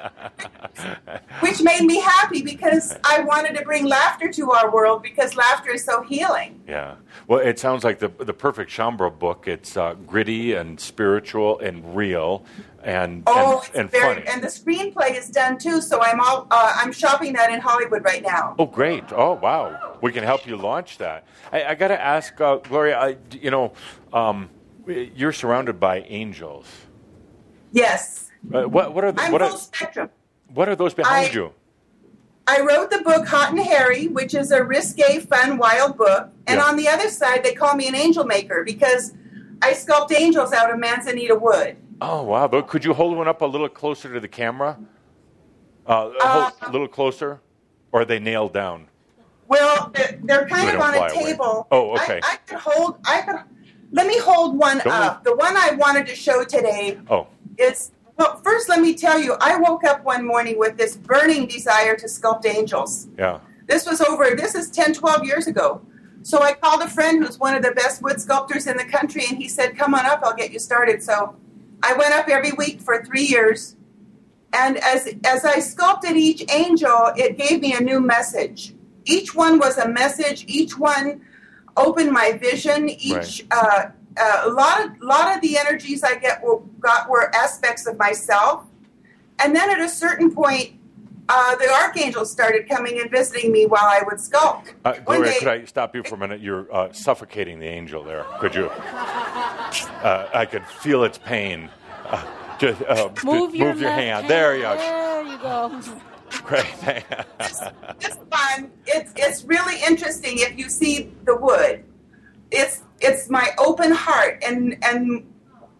which made me happy because I wanted to bring laughter to our world because laughter is so healing. Yeah. Well, it sounds like the the perfect Shaumbra book. It's uh, gritty and spiritual and real and Oh, and, it's and very, funny. and the screenplay is done too. So I'm all uh, I'm shopping that in Hollywood right now. Oh, great! Oh, wow! We can help you launch that. I, I got to ask, uh, Gloria. I, you know, um, you're surrounded by angels. Yes, Uh, what what are the, I'm what full are spectrum. what are those behind I- you? I wrote the book Hot and Harry, which is a risque, fun, wild book. And Yeah. on the other side, they call me an angel maker because I sculpt angels out of manzanita wood. Oh, wow! But could you hold one up a little closer to the camera? Uh, Uh, hold, a little closer, or are they nailed down? Well, they're, they're kind They of don't on a fly away. table. Oh, okay. I, I could hold, I could, let me hold one Don't up. The one I wanted to show today Oh, is, well, first let me tell you, I woke up one morning with this burning desire to sculpt angels. yeah. This was over, this is ten, twelve years ago. So I called a friend who's one of the best wood sculptors in the country, and he said, come on up, I'll get you started. So I went up every week for three years. And as, as I sculpted each angel, it gave me a new message. Each one was a message. Each one opened my vision. Each, uh, uh, a lot of, lot of the energies I get were, got were aspects of myself. And then at a certain point, Uh, the archangels started coming and visiting me while I would sculpt. Uh, One Gloria, day- could I stop you for a minute? You're uh, suffocating the angel there. Could you? Uh, I could feel its pain. Uh, just uh, Move just your, move your left hand. There you go. There you go. Great. It's fun. It's it's really interesting if you see the wood. It's it's my open heart, and and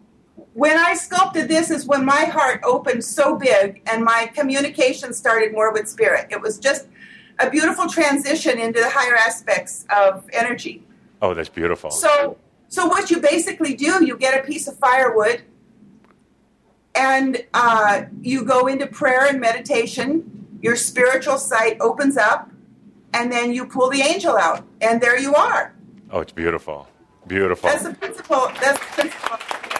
when I sculpted this is when my heart opened so big and my communication started more with spirit. It was just a beautiful transition into the higher aspects of energy. Oh, that's beautiful. So, so what you basically do, you get a piece of firewood and uh, you go into prayer and meditation. Your spiritual sight opens up and then you pull the angel out and there you are. Oh, it's beautiful. Beautiful. That's the principle. That's the principle.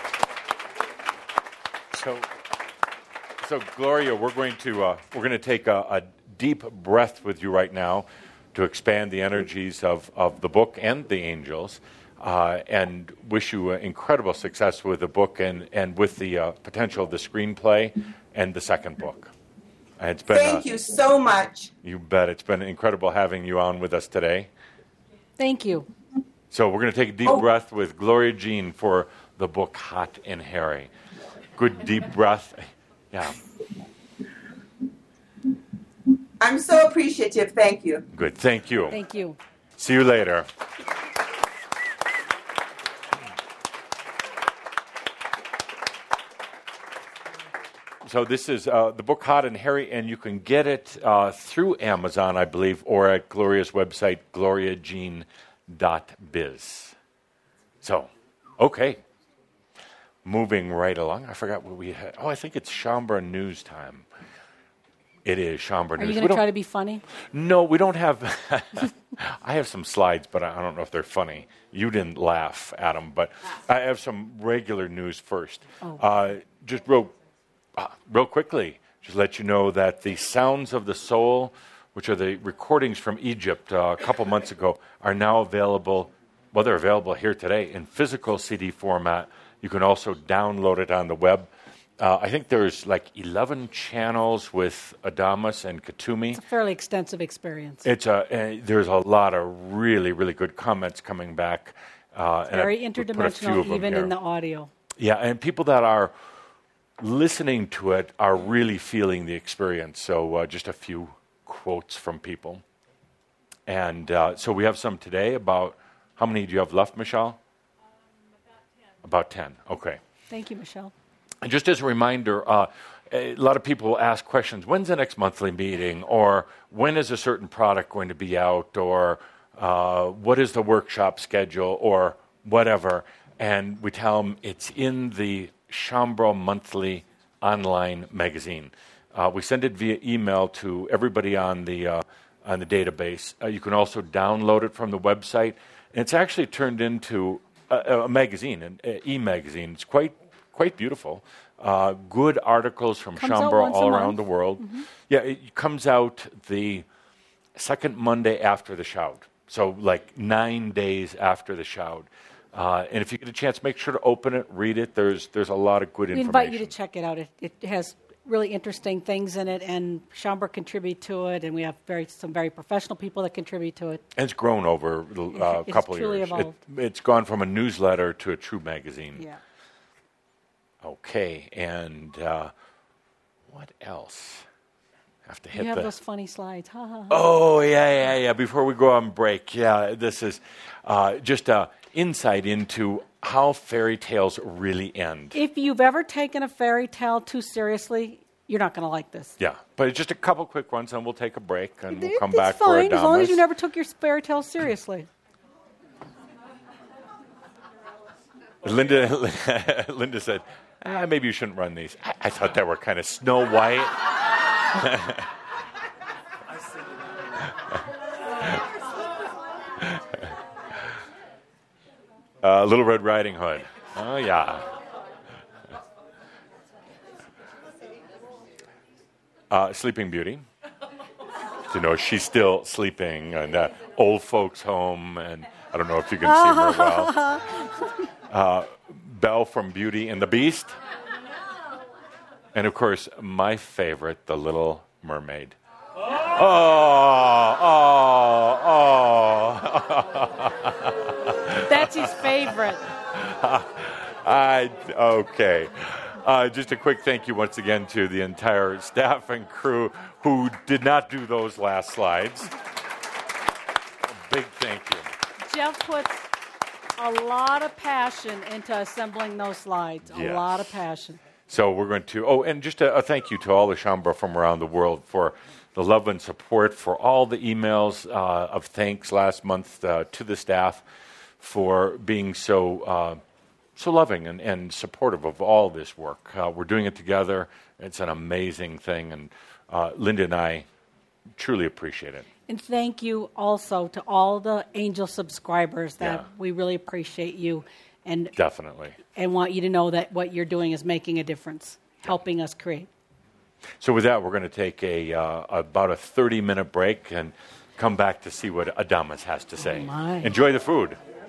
So, so Gloria, we're going to uh, we're going to take a, a deep breath with you right now to expand the energies of, of the book and the angels, uh, and wish you uh, incredible success with the book and and with the uh, potential of the screenplay and the second book. And it's been Thank uh, you so much. You bet. It's been incredible having you on with us today. Thank you. So we're going to take a deep Oh. breath with Gloria Jean for the book Hot and Hairy. Good deep breath. Yeah, I'm so appreciative. Thank you. good. Thank you. Thank you. See you later. So this is uh, the book Hot and Hairy, and you can get it uh, through Amazon, I believe, or at Gloria's website, gloria jean dot biz. So, okay. Moving right along. I forgot what we had. Oh, I think it's Shaumbra News time. It is Shaumbra Are News. you We going to don't- try to be funny? No, we don't have. I have some slides, but I I don't know if they're funny. You didn't laugh at them, but I have some regular news first. Oh. Uh, just real, uh, real quickly, just let you know that the Sounds of the Soul, which are the recordings from Egypt uh, a couple months ago, are now available. Well, they're available here today in physical C D format. You can also download it on the web. Uh, I think there's like eleven channels with Adamus and Katumi. It's a fairly extensive experience. It's a, uh, there's a lot of really, really good comments coming back. Uh, and Very I put a few interdimensional, of them even here. in the audio. Yeah, and people that are listening to it are really feeling the experience. So uh, just a few quotes from people. And uh, so we have some today about, how many do you have left, Michelle? About ten. About ten, okay. Thank you, Michelle. And just as a reminder, uh, a lot of people ask questions, when's the next monthly meeting? Or when is a certain product going to be out? Or uh, what is the workshop schedule? Or whatever. And we tell them it's in the Shaumbra Monthly online magazine. Uh, we send it via email to everybody on the, uh, on the database. Uh, you can also download it from the website. And it's actually turned into a, a magazine, an e-magazine. It's quite quite beautiful. Uh, good articles from Comes out Shaumbra once a all month. around the world. Mm-hmm. Yeah, it comes out the second Monday after the Shout. So like nine days after the Shout. Uh, and if you get a chance, make sure to open it, read it. There's there's a lot of good We information. invite you to check it out. It, it has really interesting things in it, and Shaumbra contribute to it, and we have very some very professional people that contribute to it. And it's grown over uh, a It's couple of truly years. evolved. It, it's gone from a newsletter to a true magazine. Yeah. Okay, and uh, what else? Have to hit You have the. those funny slides. Ha, ha, ha. Oh yeah, yeah, yeah. Before we go on break, yeah, this is uh, just a insight into how fairy tales really end. If you've ever taken a fairy tale too seriously, you're not going to like this. Yeah, but it's just a couple quick ones, and we'll take a break, and we'll It- come it's back fine, for Adamus. as long as you never took your fairy tale seriously. Linda, Linda said, ah, maybe you shouldn't run these. I, I thought they were kind of Snow White. uh, Little Red Riding Hood. Oh, yeah. Uh, Sleeping Beauty. You know, she's still sleeping, and uh, Old Folks Home, and I don't know if you can see her well. Uh, Belle from Beauty and the Beast. And, of course, my favorite, The Little Mermaid. Oh, oh, oh. That's his favorite. I, okay. Uh, just a quick thank you once again to the entire staff and crew who did not do those last slides. A big thank you. Jeff puts a lot of passion into assembling those slides. A Yes. lot of passion. So we're going to, oh, and just a, a thank you to all the Shaumbra from around the world for the love and support, for all the emails uh, of thanks last month uh, to the staff for being so uh, so loving and, and supportive of all this work. Uh, we're doing it together. It's an amazing thing, and uh, Linda and I truly appreciate it. And thank you also to all the Angel subscribers that Yeah. we really appreciate you and Definitely. and want you to know that what you're doing is making a difference, helping us create. So with that, we're going to take a uh, about a thirty-minute break and come back to see what Adamus has to say. my. Enjoy the food.